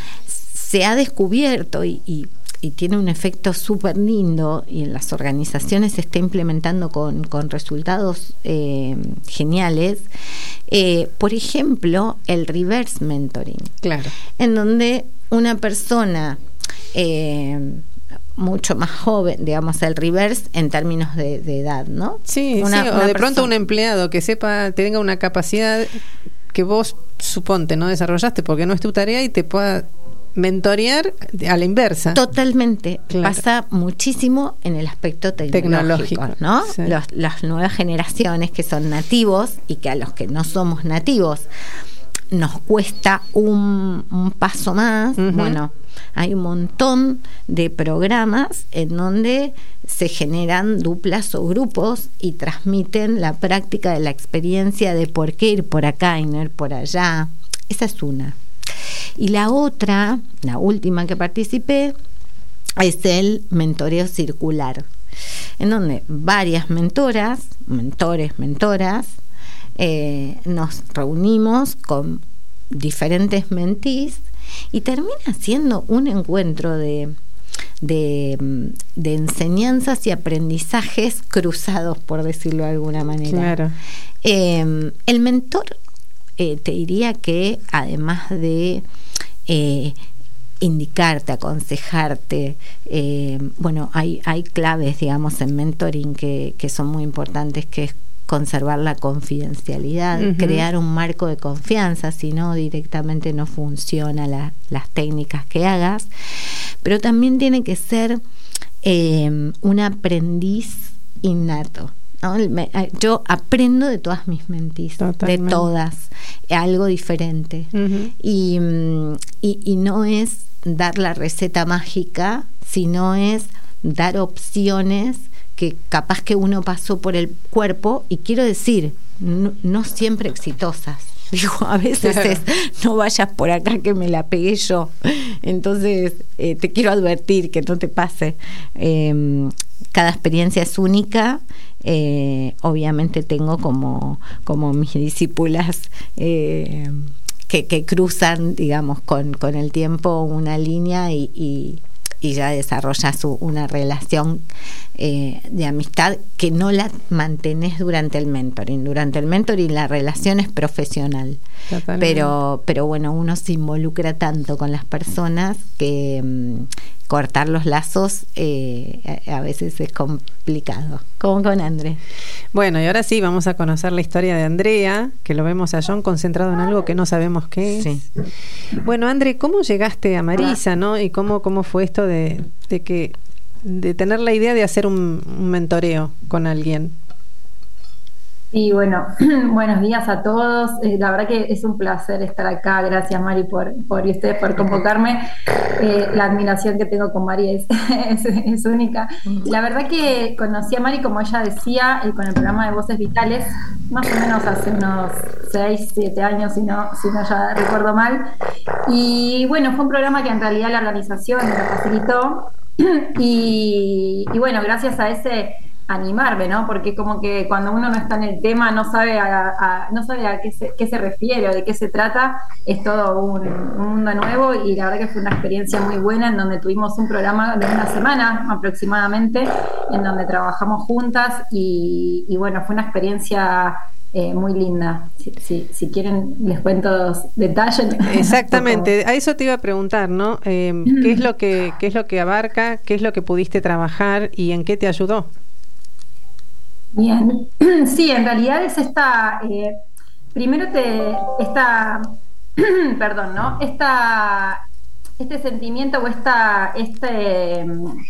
se ha descubierto y, y y tiene un efecto súper lindo y en las organizaciones se está implementando con, con resultados eh, geniales, eh, por ejemplo el reverse mentoring, claro, en donde una persona eh, mucho más joven, digamos el reverse en términos de, de edad, ¿no? Sí, una, sí, o una de persona, pronto un empleado que sepa, tenga una capacidad que vos suponte no desarrollaste porque no es tu tarea y te pueda mentorear a la inversa. Totalmente. Claro. Pasa muchísimo en el aspecto tecnológico, tecnológico, ¿no? Sí. Los, las nuevas generaciones que son nativos y que a los que no somos nativos nos cuesta un, un paso más. Uh-huh. Bueno, hay un montón de programas en donde se generan duplas o grupos y transmiten la práctica de la experiencia de por qué ir por acá y no ir por allá. Esa es una. Y la otra, la última que participé, es el mentoreo circular, en donde varias mentoras, mentores, mentoras, eh, nos reunimos con diferentes mentís y termina siendo un encuentro de, de, de enseñanzas y aprendizajes cruzados, por decirlo de alguna manera. Claro. Eh, el mentor, eh, te diría que además de eh, indicarte, aconsejarte, eh, bueno, hay, hay claves, digamos, en mentoring que, que son muy importantes, que es conservar la confidencialidad, uh-huh. crear un marco de confianza, si no directamente no funciona la, las técnicas que hagas, pero también tiene que ser eh, un aprendiz innato, ¿no? Yo aprendo de todas mis mentís, Totalmente. de todas, algo diferente, uh-huh. y, y, y no es dar la receta mágica, sino es dar opciones que capaz que uno pasó por el cuerpo, y quiero decir, no, no siempre exitosas. Digo, a veces es, no vayas por acá que me la pegué yo. Entonces, eh, te quiero advertir que no te pase. Eh, cada experiencia es única. Eh, obviamente tengo como, como mis discípulas eh, que, que cruzan, digamos, con, con el tiempo una línea y, y y ya desarrollas una relación eh, de amistad que no la mantenés durante el mentoring. Durante el mentoring la relación es profesional, pero pero bueno, uno se involucra tanto con las personas que mmm, cortar los lazos eh, a, a veces es complicado, como con André. Bueno, y ahora sí vamos a conocer la historia de Andrea, que lo vemos a John concentrado en algo que no sabemos qué es. Sí. Bueno, André, ¿cómo llegaste a Marisa, no? Y cómo cómo fue esto de, de que de tener la idea de hacer un, un mentoreo con alguien. Y bueno, buenos días a todos. Eh, la verdad que es un placer estar acá. Gracias, Mari, por, por y ustedes por convocarme. Eh, la admiración que tengo con Mari es, es, es única. La verdad que conocí a Mari, como ella decía, eh, con el programa de Voces Vitales, más o menos hace unos seis, siete años, si no, si no ya recuerdo mal. Y bueno, fue un programa que en realidad la organización me lo facilitó. Y, y bueno, gracias a ese animarme, ¿no? Porque como que cuando uno no está en el tema, no sabe a, a, no sabe a qué se, qué se refiere o de qué se trata, es todo un, un mundo nuevo, y la verdad que fue una experiencia muy buena, en donde tuvimos un programa de una semana aproximadamente, en donde trabajamos juntas, y, y bueno, fue una experiencia eh, muy linda. Si, si, si quieren les cuento los detalles. Exactamente, a eso te iba a preguntar, ¿no? Eh, ¿qué es lo que, qué es lo que abarca, qué es lo que pudiste trabajar y en qué te ayudó? Bien, sí, en realidad es esta, eh, primero te, esta, perdón, ¿no? Esta, este sentimiento o esta, este,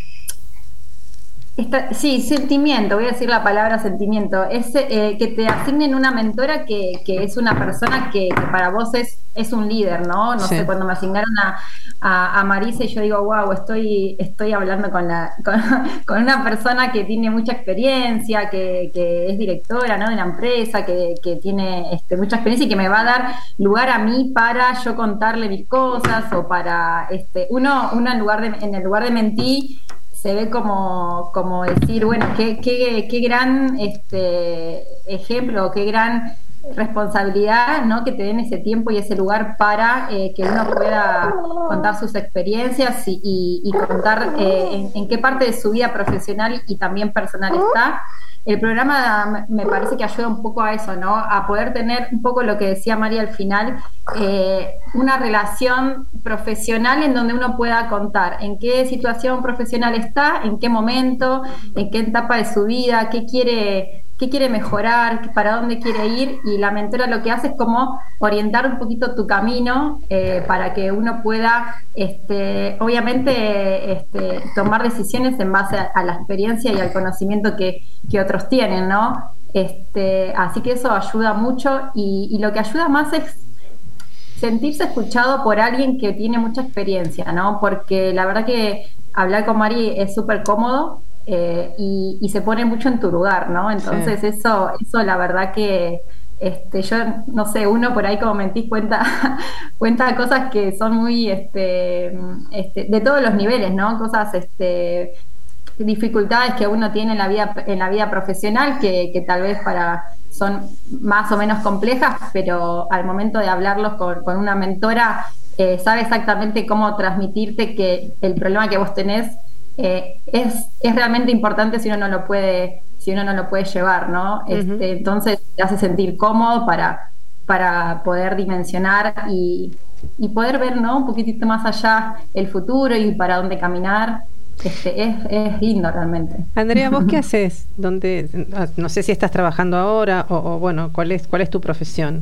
esta, sí, sentimiento, voy a decir la palabra sentimiento, es eh, que te asignen una mentora que, que es una persona que, que para vos es, es un líder, ¿no? No sí. sé, cuando me asignaron a, a, a Marisa, y yo digo, wow, estoy, estoy hablando con, la, con, con una persona que tiene mucha experiencia, que, que es directora, ¿no?, de la empresa, que, que tiene este, mucha experiencia y que me va a dar lugar a mí para yo contarle mis cosas, o para, este, uno, uno en, lugar de, en el lugar de mentir, se ve como, como decir, bueno, qué, qué, qué gran este, ejemplo, qué gran responsabilidad, ¿no?, que te den ese tiempo y ese lugar para eh, que uno pueda contar sus experiencias y, y, y contar eh, en, en qué parte de su vida profesional y también personal está. El programa me parece que ayuda un poco a eso, ¿no?, a poder tener un poco lo que decía María al final, eh, una relación profesional en donde uno pueda contar en qué situación profesional está, en qué momento, en qué etapa de su vida, qué quiere, qué quiere mejorar, para dónde quiere ir, y la mentora lo que hace es como orientar un poquito tu camino eh, para que uno pueda, este, obviamente, este, tomar decisiones en base a, a la experiencia y al conocimiento que, que otros tienen, ¿no? Este, así que eso ayuda mucho, y, y lo que ayuda más es sentirse escuchado por alguien que tiene mucha experiencia, ¿no? Porque la verdad que hablar con Mari es súper cómodo. Eh, y, y se pone mucho en tu lugar, ¿no? Entonces sí. eso, eso la verdad que este, yo no sé, uno por ahí como mentís cuenta, cuenta cosas que son muy este, este, de todos los niveles, ¿no? Cosas, este, dificultades que uno tiene en la vida, en la vida profesional, que, que tal vez para son más o menos complejas, pero al momento de hablarlos con, con una mentora, eh, sabe exactamente cómo transmitirte que el problema que vos tenés Eh, es, es realmente importante si uno no lo puede, si uno no lo puede llevar, ¿no? Uh-huh. Este, entonces te hace sentir cómodo para, para poder dimensionar y, y poder ver, ¿no?, un poquitito más allá el futuro y para dónde caminar. Este, es, es lindo realmente. Andrea, ¿vos qué haces? ¿Dónde, no sé si estás trabajando ahora o, o bueno, ¿cuál es, cuál es tu profesión?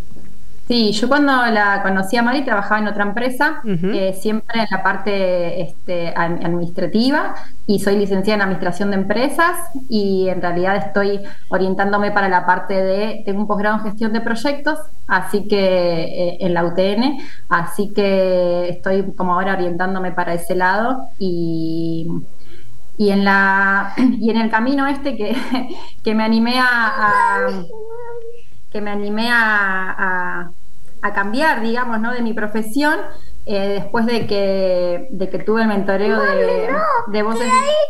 Sí, yo cuando la conocí a Mari trabajaba en otra empresa, uh-huh. eh, siempre en la parte este, administrativa, y soy licenciada en Administración de Empresas, y en realidad estoy orientándome para la parte de, tengo un posgrado en Gestión de Proyectos, así que eh, en la U T N, así que estoy como ahora orientándome para ese lado, y... Y en la y en el camino este que, que me animé a, a que me animé a, a, a cambiar, digamos, ¿no?, de mi profesión, eh, después de que de que tuve el mentoreo de, de voces.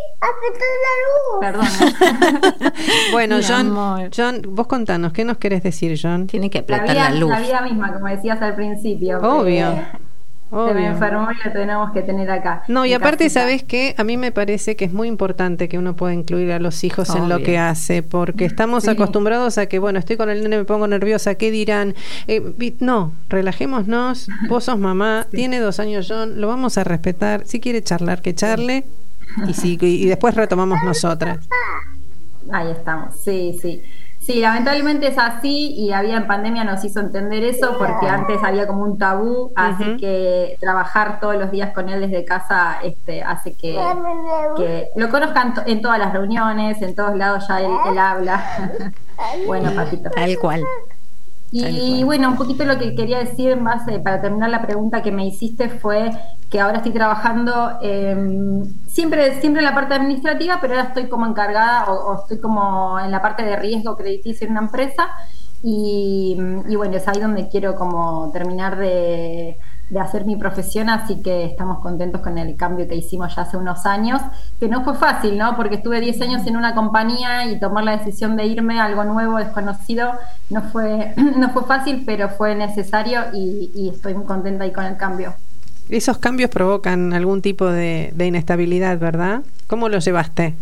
Perdón. Bueno, John, John, vos contanos, ¿qué nos querés decir, John? Tiene que apretar la, vida, la luz. La vida misma, como decías al principio. Obvio. Que, Obvio. Se me enfermó y lo tenemos que tener acá. No, y aparte, casita. ¿Sabés qué? A mí me parece que es muy importante que uno pueda incluir a los hijos Obvio. En lo que hace, porque estamos sí. acostumbrados a que, bueno, estoy con el nene, me pongo nerviosa, ¿qué dirán? Eh, no, relajémonos, vos sos mamá, sí. tiene dos años John, lo vamos a respetar, si quiere charlar, que charle, y, si, y después retomamos nosotras. Ahí estamos, sí, sí. Sí, lamentablemente es así, y la vida en pandemia nos hizo entender eso, porque antes había como un tabú, así uh-huh. que trabajar todos los días con él desde casa este, hace que, que lo conozcan en todas las reuniones, en todos lados ya él, él habla. Bueno, Patito. Tal cual. Y bueno, un poquito lo que quería decir en base, para terminar la pregunta que me hiciste, fue que ahora estoy trabajando eh, siempre, siempre en la parte administrativa, pero ahora estoy como encargada o, o estoy como en la parte de riesgo crediticio en una empresa, y, y bueno, es ahí donde quiero como terminar de, de hacer mi profesión, así que estamos contentos con el cambio que hicimos ya hace unos años, que no fue fácil, ¿no? Porque estuve diez años en una compañía y tomar la decisión de irme a algo nuevo, desconocido, no fue, no fue fácil, pero fue necesario y, y estoy muy contenta ahí con el cambio. Esos cambios provocan algún tipo de, de inestabilidad, ¿verdad? ¿Cómo lo llevaste?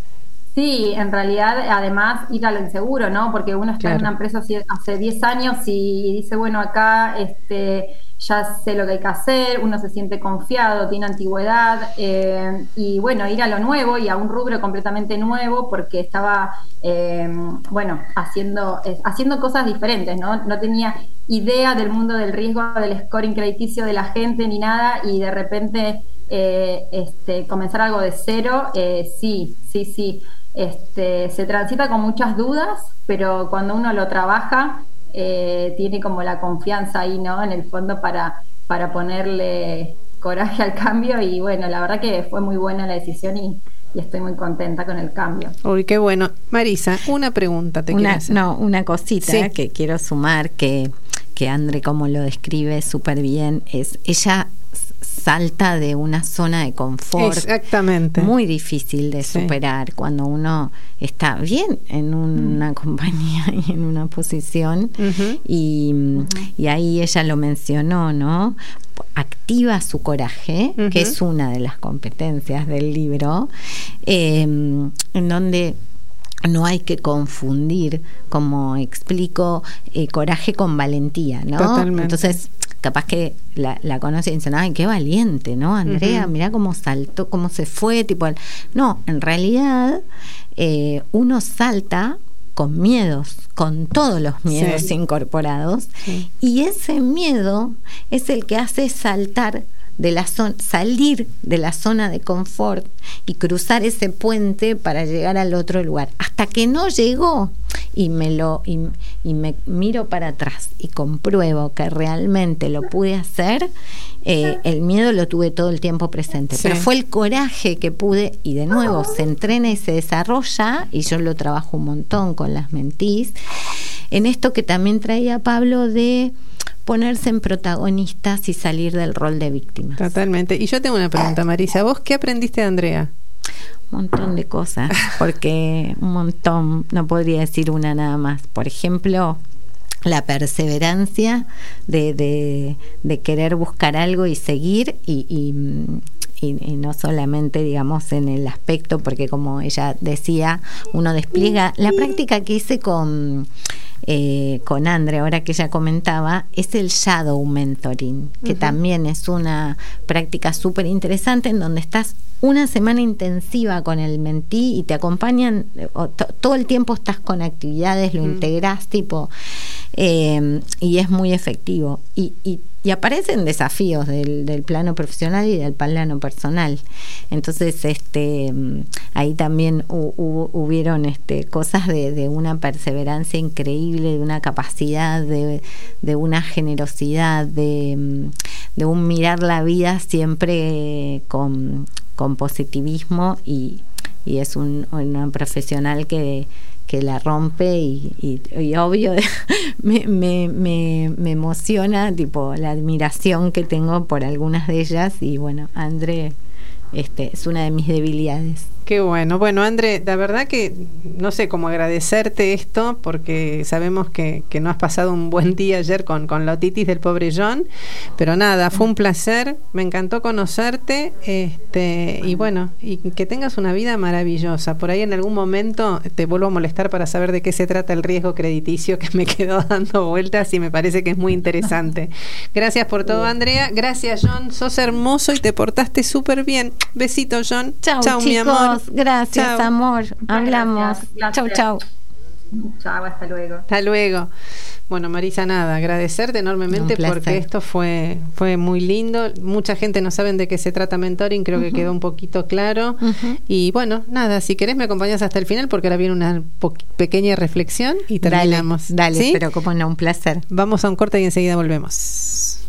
Sí, en realidad, además, ir a lo inseguro, ¿no? Porque uno está claro. en una empresa hace diez años y dice, bueno, acá este, ya sé lo que hay que hacer, uno se siente confiado, tiene antigüedad, eh, y bueno, ir a lo nuevo y a un rubro completamente nuevo porque estaba, eh, bueno, haciendo, eh, haciendo cosas diferentes, ¿no? No tenía idea del mundo del riesgo, del scoring crediticio de la gente ni nada, y de repente eh, este, comenzar algo de cero, eh, sí, sí, sí. Este, se transita con muchas dudas, pero cuando uno lo trabaja, eh, tiene como la confianza ahí, ¿no? En el fondo para, para ponerle coraje al cambio, y bueno, la verdad que fue muy buena la decisión y, y estoy muy contenta con el cambio. Uy, qué bueno. Marisa, una pregunta te una, quiero hacer. No, una cosita sí. que quiero sumar, que, que Andre, como lo describe súper bien, es ella salta de una zona de confort exactamente muy difícil de superar sí. cuando uno está bien en una mm. compañía y en una posición uh-huh. y, uh-huh. y ahí ella lo mencionó, ¿no? Activa su coraje, uh-huh. que es una de las competencias del libro, eh, en donde no hay que confundir, como explico, eh, coraje con valentía, ¿no? Totalmente. Entonces, capaz que la, la conocen y dicen, ay, qué valiente, ¿no? Andrea, uh-huh. mirá cómo saltó, cómo se fue, tipo, no, en realidad eh, uno salta con miedos, con todos los miedos sí. incorporados, sí. y ese miedo es el que hace saltar de la zona, salir de la zona de confort y cruzar ese puente para llegar al otro lugar. Hasta que no llegó y me lo y, y me miro para atrás y compruebo que realmente lo pude hacer, eh, el miedo lo tuve todo el tiempo presente. Sí. Pero fue el coraje que pude, y de nuevo se entrena y se desarrolla, y yo lo trabajo un montón con las mentís, en esto que también traía Pablo de ponerse en protagonistas y salir del rol de víctimas. Totalmente. Y yo tengo una pregunta, Marisa. ¿Vos qué aprendiste de Andrea? Un montón de cosas, porque un montón, no podría decir una nada más. Por ejemplo, la perseverancia de, de, de querer buscar algo y seguir, y, y, y, y no solamente, digamos, en el aspecto, porque como ella decía, uno despliega la práctica que hice con... Eh, con Andre, ahora que ella comentaba, es el shadow mentoring, que uh-huh. también es una práctica súper interesante, en donde estás una semana intensiva con el mentí y te acompañan, o to, todo el tiempo estás con actividades, lo uh-huh. integrás, tipo, eh, y es muy efectivo. Y, y, y aparecen desafíos del, del plano profesional y del plano personal. Entonces, este, ahí también hu, hu, hubieron este, cosas de, de una perseverancia increíble, de una capacidad, de, de una generosidad, de, de un mirar la vida siempre con, con positivismo, y, y es un, una profesional que que la rompe, y, y, y obvio me, me, me, me emociona tipo la admiración que tengo por algunas de ellas, y bueno, Andre este, es una de mis debilidades. Qué bueno. Bueno, Andre, la verdad que no sé cómo agradecerte esto, porque sabemos que, que no has pasado un buen día ayer con, con la otitis del pobre John, pero nada, fue un placer, me encantó conocerte, este, y bueno, y que tengas una vida maravillosa. Por ahí en algún momento te vuelvo a molestar para saber de qué se trata el riesgo crediticio, que me quedó dando vueltas y me parece que es muy interesante. Gracias por todo, Andrea. Gracias, John, sos hermoso y te portaste súper bien. Besito, John. Chau, chau, mi amor. Gracias, chau. Amor. Hablamos. Chau, chau. Chau, hasta luego. Hasta luego. Bueno, Marisa, nada, agradecerte enormemente porque esto fue fue muy lindo. Mucha gente no sabe de qué se trata mentoring, creo uh-huh. que quedó un poquito claro. Uh-huh. Y bueno, nada, si querés me acompañas hasta el final, porque ahora viene una po- pequeña reflexión y terminamos. Dale, dale, ¿sí? Pero como no, un placer. Vamos a un corte y enseguida volvemos.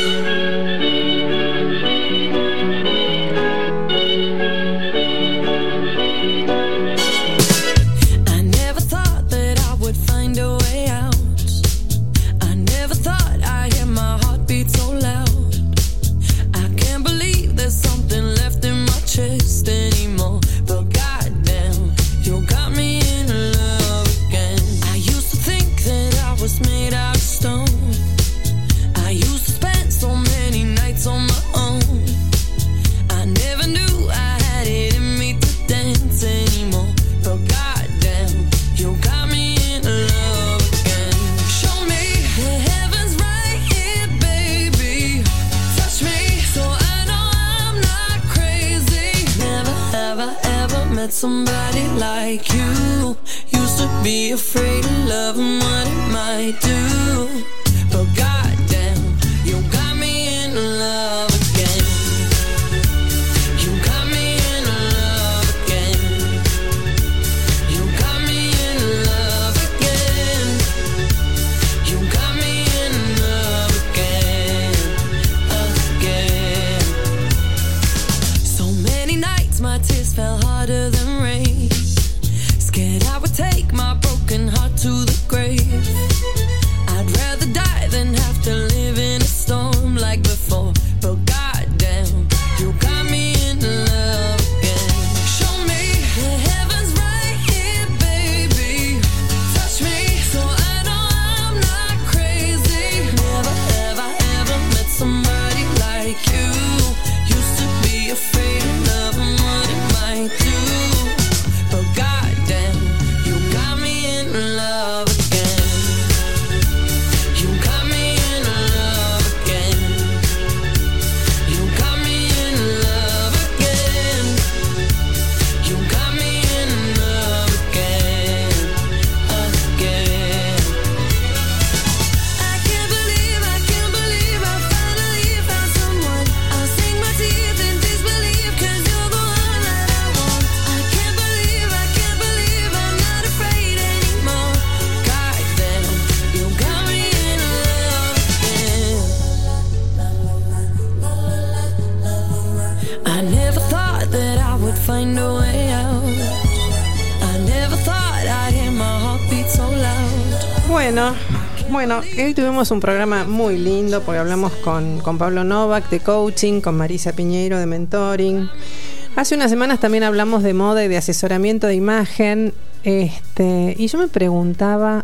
Somebody like you. Used to be afraid of love and what it might do, but goddamn, you got me in love again. You got me in love again. You got me in love again. You got me in love again, again. So many nights my tears fell harder than rain. Scared I would take my broken heart to the grave. I'd rather die than have to live in a storm like before. But goddamn, you got me in love again. Show me the heavens right here, baby. Touch me so I know I'm not crazy. Never have I ever met somebody like you. Used to be afraid of love and what it might do. Find a way out. I never thought I'd hear my heartbeat so loud. Bueno, bueno, hoy tuvimos un programa muy lindo porque hablamos con, con Pablo Novak de coaching, con Marisa Piñeiro de mentoring. Hace unas semanas también hablamos de moda y de asesoramiento de imagen. Este, y yo me preguntaba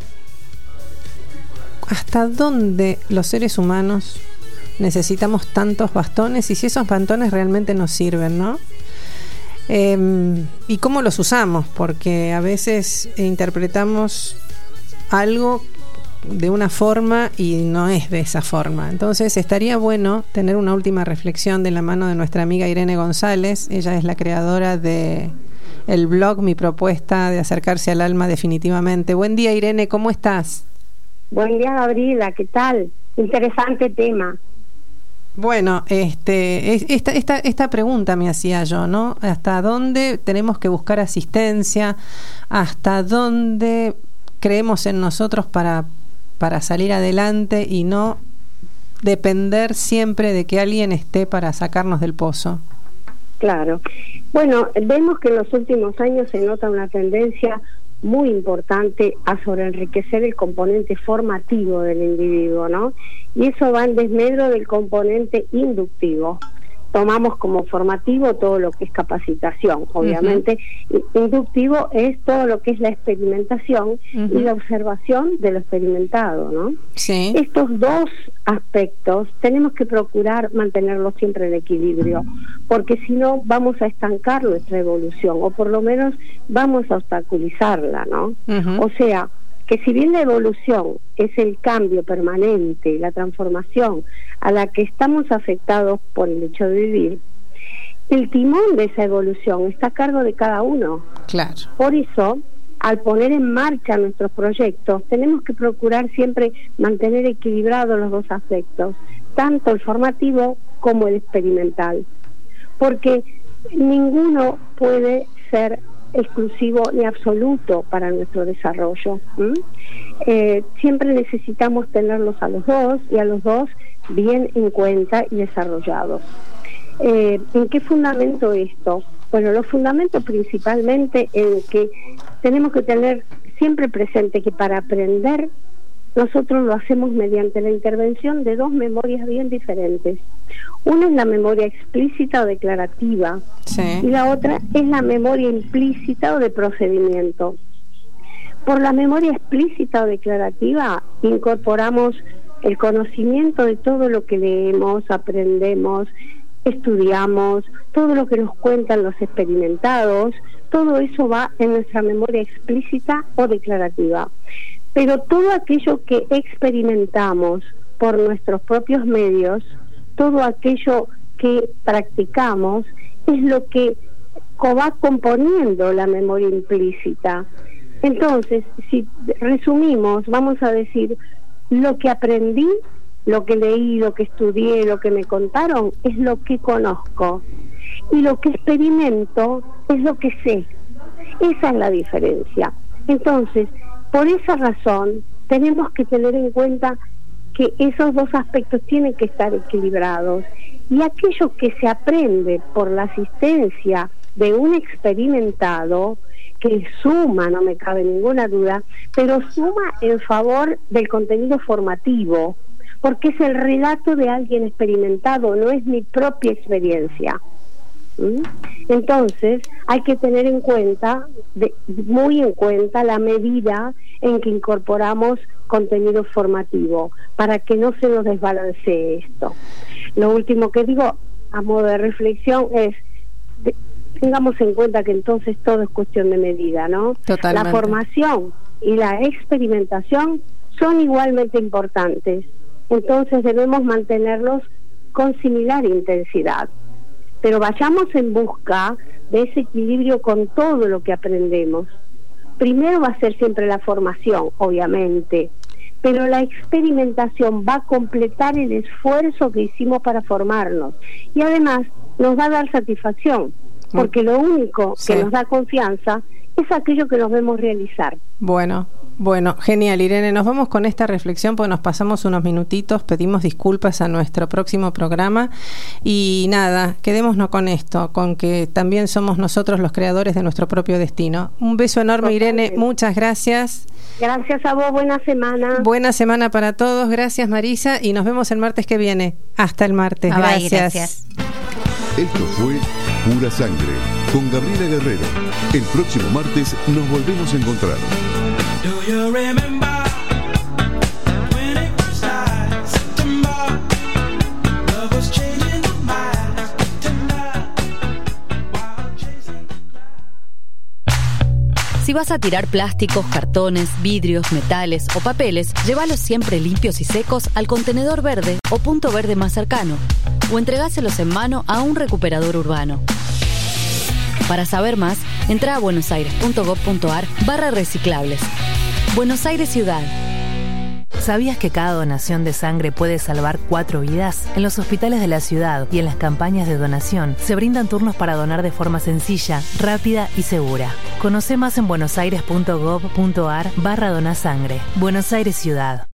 hasta dónde los seres humanos necesitamos tantos bastones y si esos bastones realmente nos sirven, ¿no? Eh, y cómo los usamos, porque a veces interpretamos algo de una forma y no es de esa forma. Entonces estaría bueno tener una última reflexión de la mano de nuestra amiga Irene González. Ella es la creadora de el blog Mi Propuesta de Acercarse al Alma Definitivamente. Buen día, Irene, ¿cómo estás? Buen día, Gabriela, ¿qué tal? Interesante tema. Bueno, este, esta, esta, esta pregunta me hacía yo, ¿no? ¿Hasta dónde tenemos que buscar asistencia? ¿Hasta dónde creemos en nosotros para, para salir adelante y no depender siempre de que alguien esté para sacarnos del pozo? Claro. Bueno, vemos que en los últimos años se nota una tendencia muy importante a sobreenriquecer el componente formativo del individuo, ¿no? Y eso va en desmedro del componente inductivo. Tomamos como formativo todo lo que es capacitación, obviamente. Uh-huh. Inductivo es todo lo que es la experimentación uh-huh. y la observación de lo experimentado, ¿no? Sí. Estos dos aspectos tenemos que procurar mantenerlos siempre en equilibrio, porque si no vamos a estancar nuestra evolución, o por lo menos vamos a obstaculizarla, ¿no? Uh-huh. O sea, que si bien la evolución es el cambio permanente, la transformación a la que estamos afectados por el hecho de vivir, el timón de esa evolución está a cargo de cada uno. Claro. Por eso, al poner en marcha nuestros proyectos, tenemos que procurar siempre mantener equilibrados los dos aspectos, tanto el formativo como el experimental, porque ninguno puede ser exclusivo ni absoluto para nuestro desarrollo. ¿Mm? Eh, siempre necesitamos tenerlos a los dos y a los dos bien en cuenta y desarrollados. Eh, ¿En qué fundamento esto? Bueno, lo fundamento principalmente en que tenemos que tener siempre presente que para aprender nosotros lo hacemos mediante la intervención de dos memorias bien diferentes. Una es la memoria explícita o declarativa, sí, y la otra es la memoria implícita o de procedimiento. Por la memoria explícita o declarativa incorporamos el conocimiento de todo lo que leemos, aprendemos, estudiamos, todo lo que nos cuentan los experimentados, todo eso va en nuestra memoria explícita o declarativa. Pero todo aquello que experimentamos por nuestros propios medios, todo aquello que practicamos, es lo que va componiendo la memoria implícita. Entonces, si resumimos, vamos a decir, lo que aprendí, lo que leí, lo que estudié, lo que me contaron, es lo que conozco. Y lo que experimento es lo que sé. Esa es la diferencia. Entonces, por esa razón, tenemos que tener en cuenta que esos dos aspectos tienen que estar equilibrados. Y aquello que se aprende por la asistencia de un experimentado, que suma, no me cabe ninguna duda, pero suma en favor del contenido formativo, porque es el relato de alguien experimentado, no es mi propia experiencia. ¿Mm? Entonces hay que tener en cuenta, de, muy en cuenta, la medida en que incorporamos contenido formativo, para que no se nos desbalancee esto. Lo último que digo, a modo de reflexión, es de, tengamos en cuenta que entonces todo es cuestión de medida, ¿no? Totalmente. La formación y la experimentación son igualmente importantes, entonces debemos mantenerlos con similar intensidad. Pero vayamos en busca de ese equilibrio con todo lo que aprendemos. Primero va a ser siempre la formación, obviamente, pero la experimentación va a completar el esfuerzo que hicimos para formarnos. Y además nos va a dar satisfacción, porque lo único sí. que nos da confianza es aquello que nos vemos realizar. Bueno. Bueno, genial, Irene, nos vamos con esta reflexión porque nos pasamos unos minutitos, pedimos disculpas a nuestro próximo programa y nada, quedémonos con esto, con que también somos nosotros los creadores de nuestro propio destino. Un beso enorme, Totalmente. Irene, muchas gracias. Gracias a vos, buena semana. Buena semana para todos, gracias Marisa y nos vemos el martes que viene. Hasta el martes, bye, gracias. Bye, gracias. Esto fue Pura Sangre con Gabriela Guerrero. El próximo martes nos volvemos a encontrar. Do you remember when it was like September? Love was changing the minds tender while chasing the clouds. Si vas a tirar plásticos, cartones, vidrios, metales o papeles, llévalos siempre limpios y secos al contenedor verde o punto verde más cercano, o entregáselos en mano a un recuperador urbano. Para saber más, entra a buenosaires.gov.ar barra reciclables. Buenos Aires Ciudad. ¿Sabías que cada donación de sangre puede salvar cuatro vidas? En los hospitales de la ciudad y en las campañas de donación se brindan turnos para donar de forma sencilla, rápida y segura. Conoce más en buenosaires.gov.ar barra donasangre. Buenos Aires Ciudad.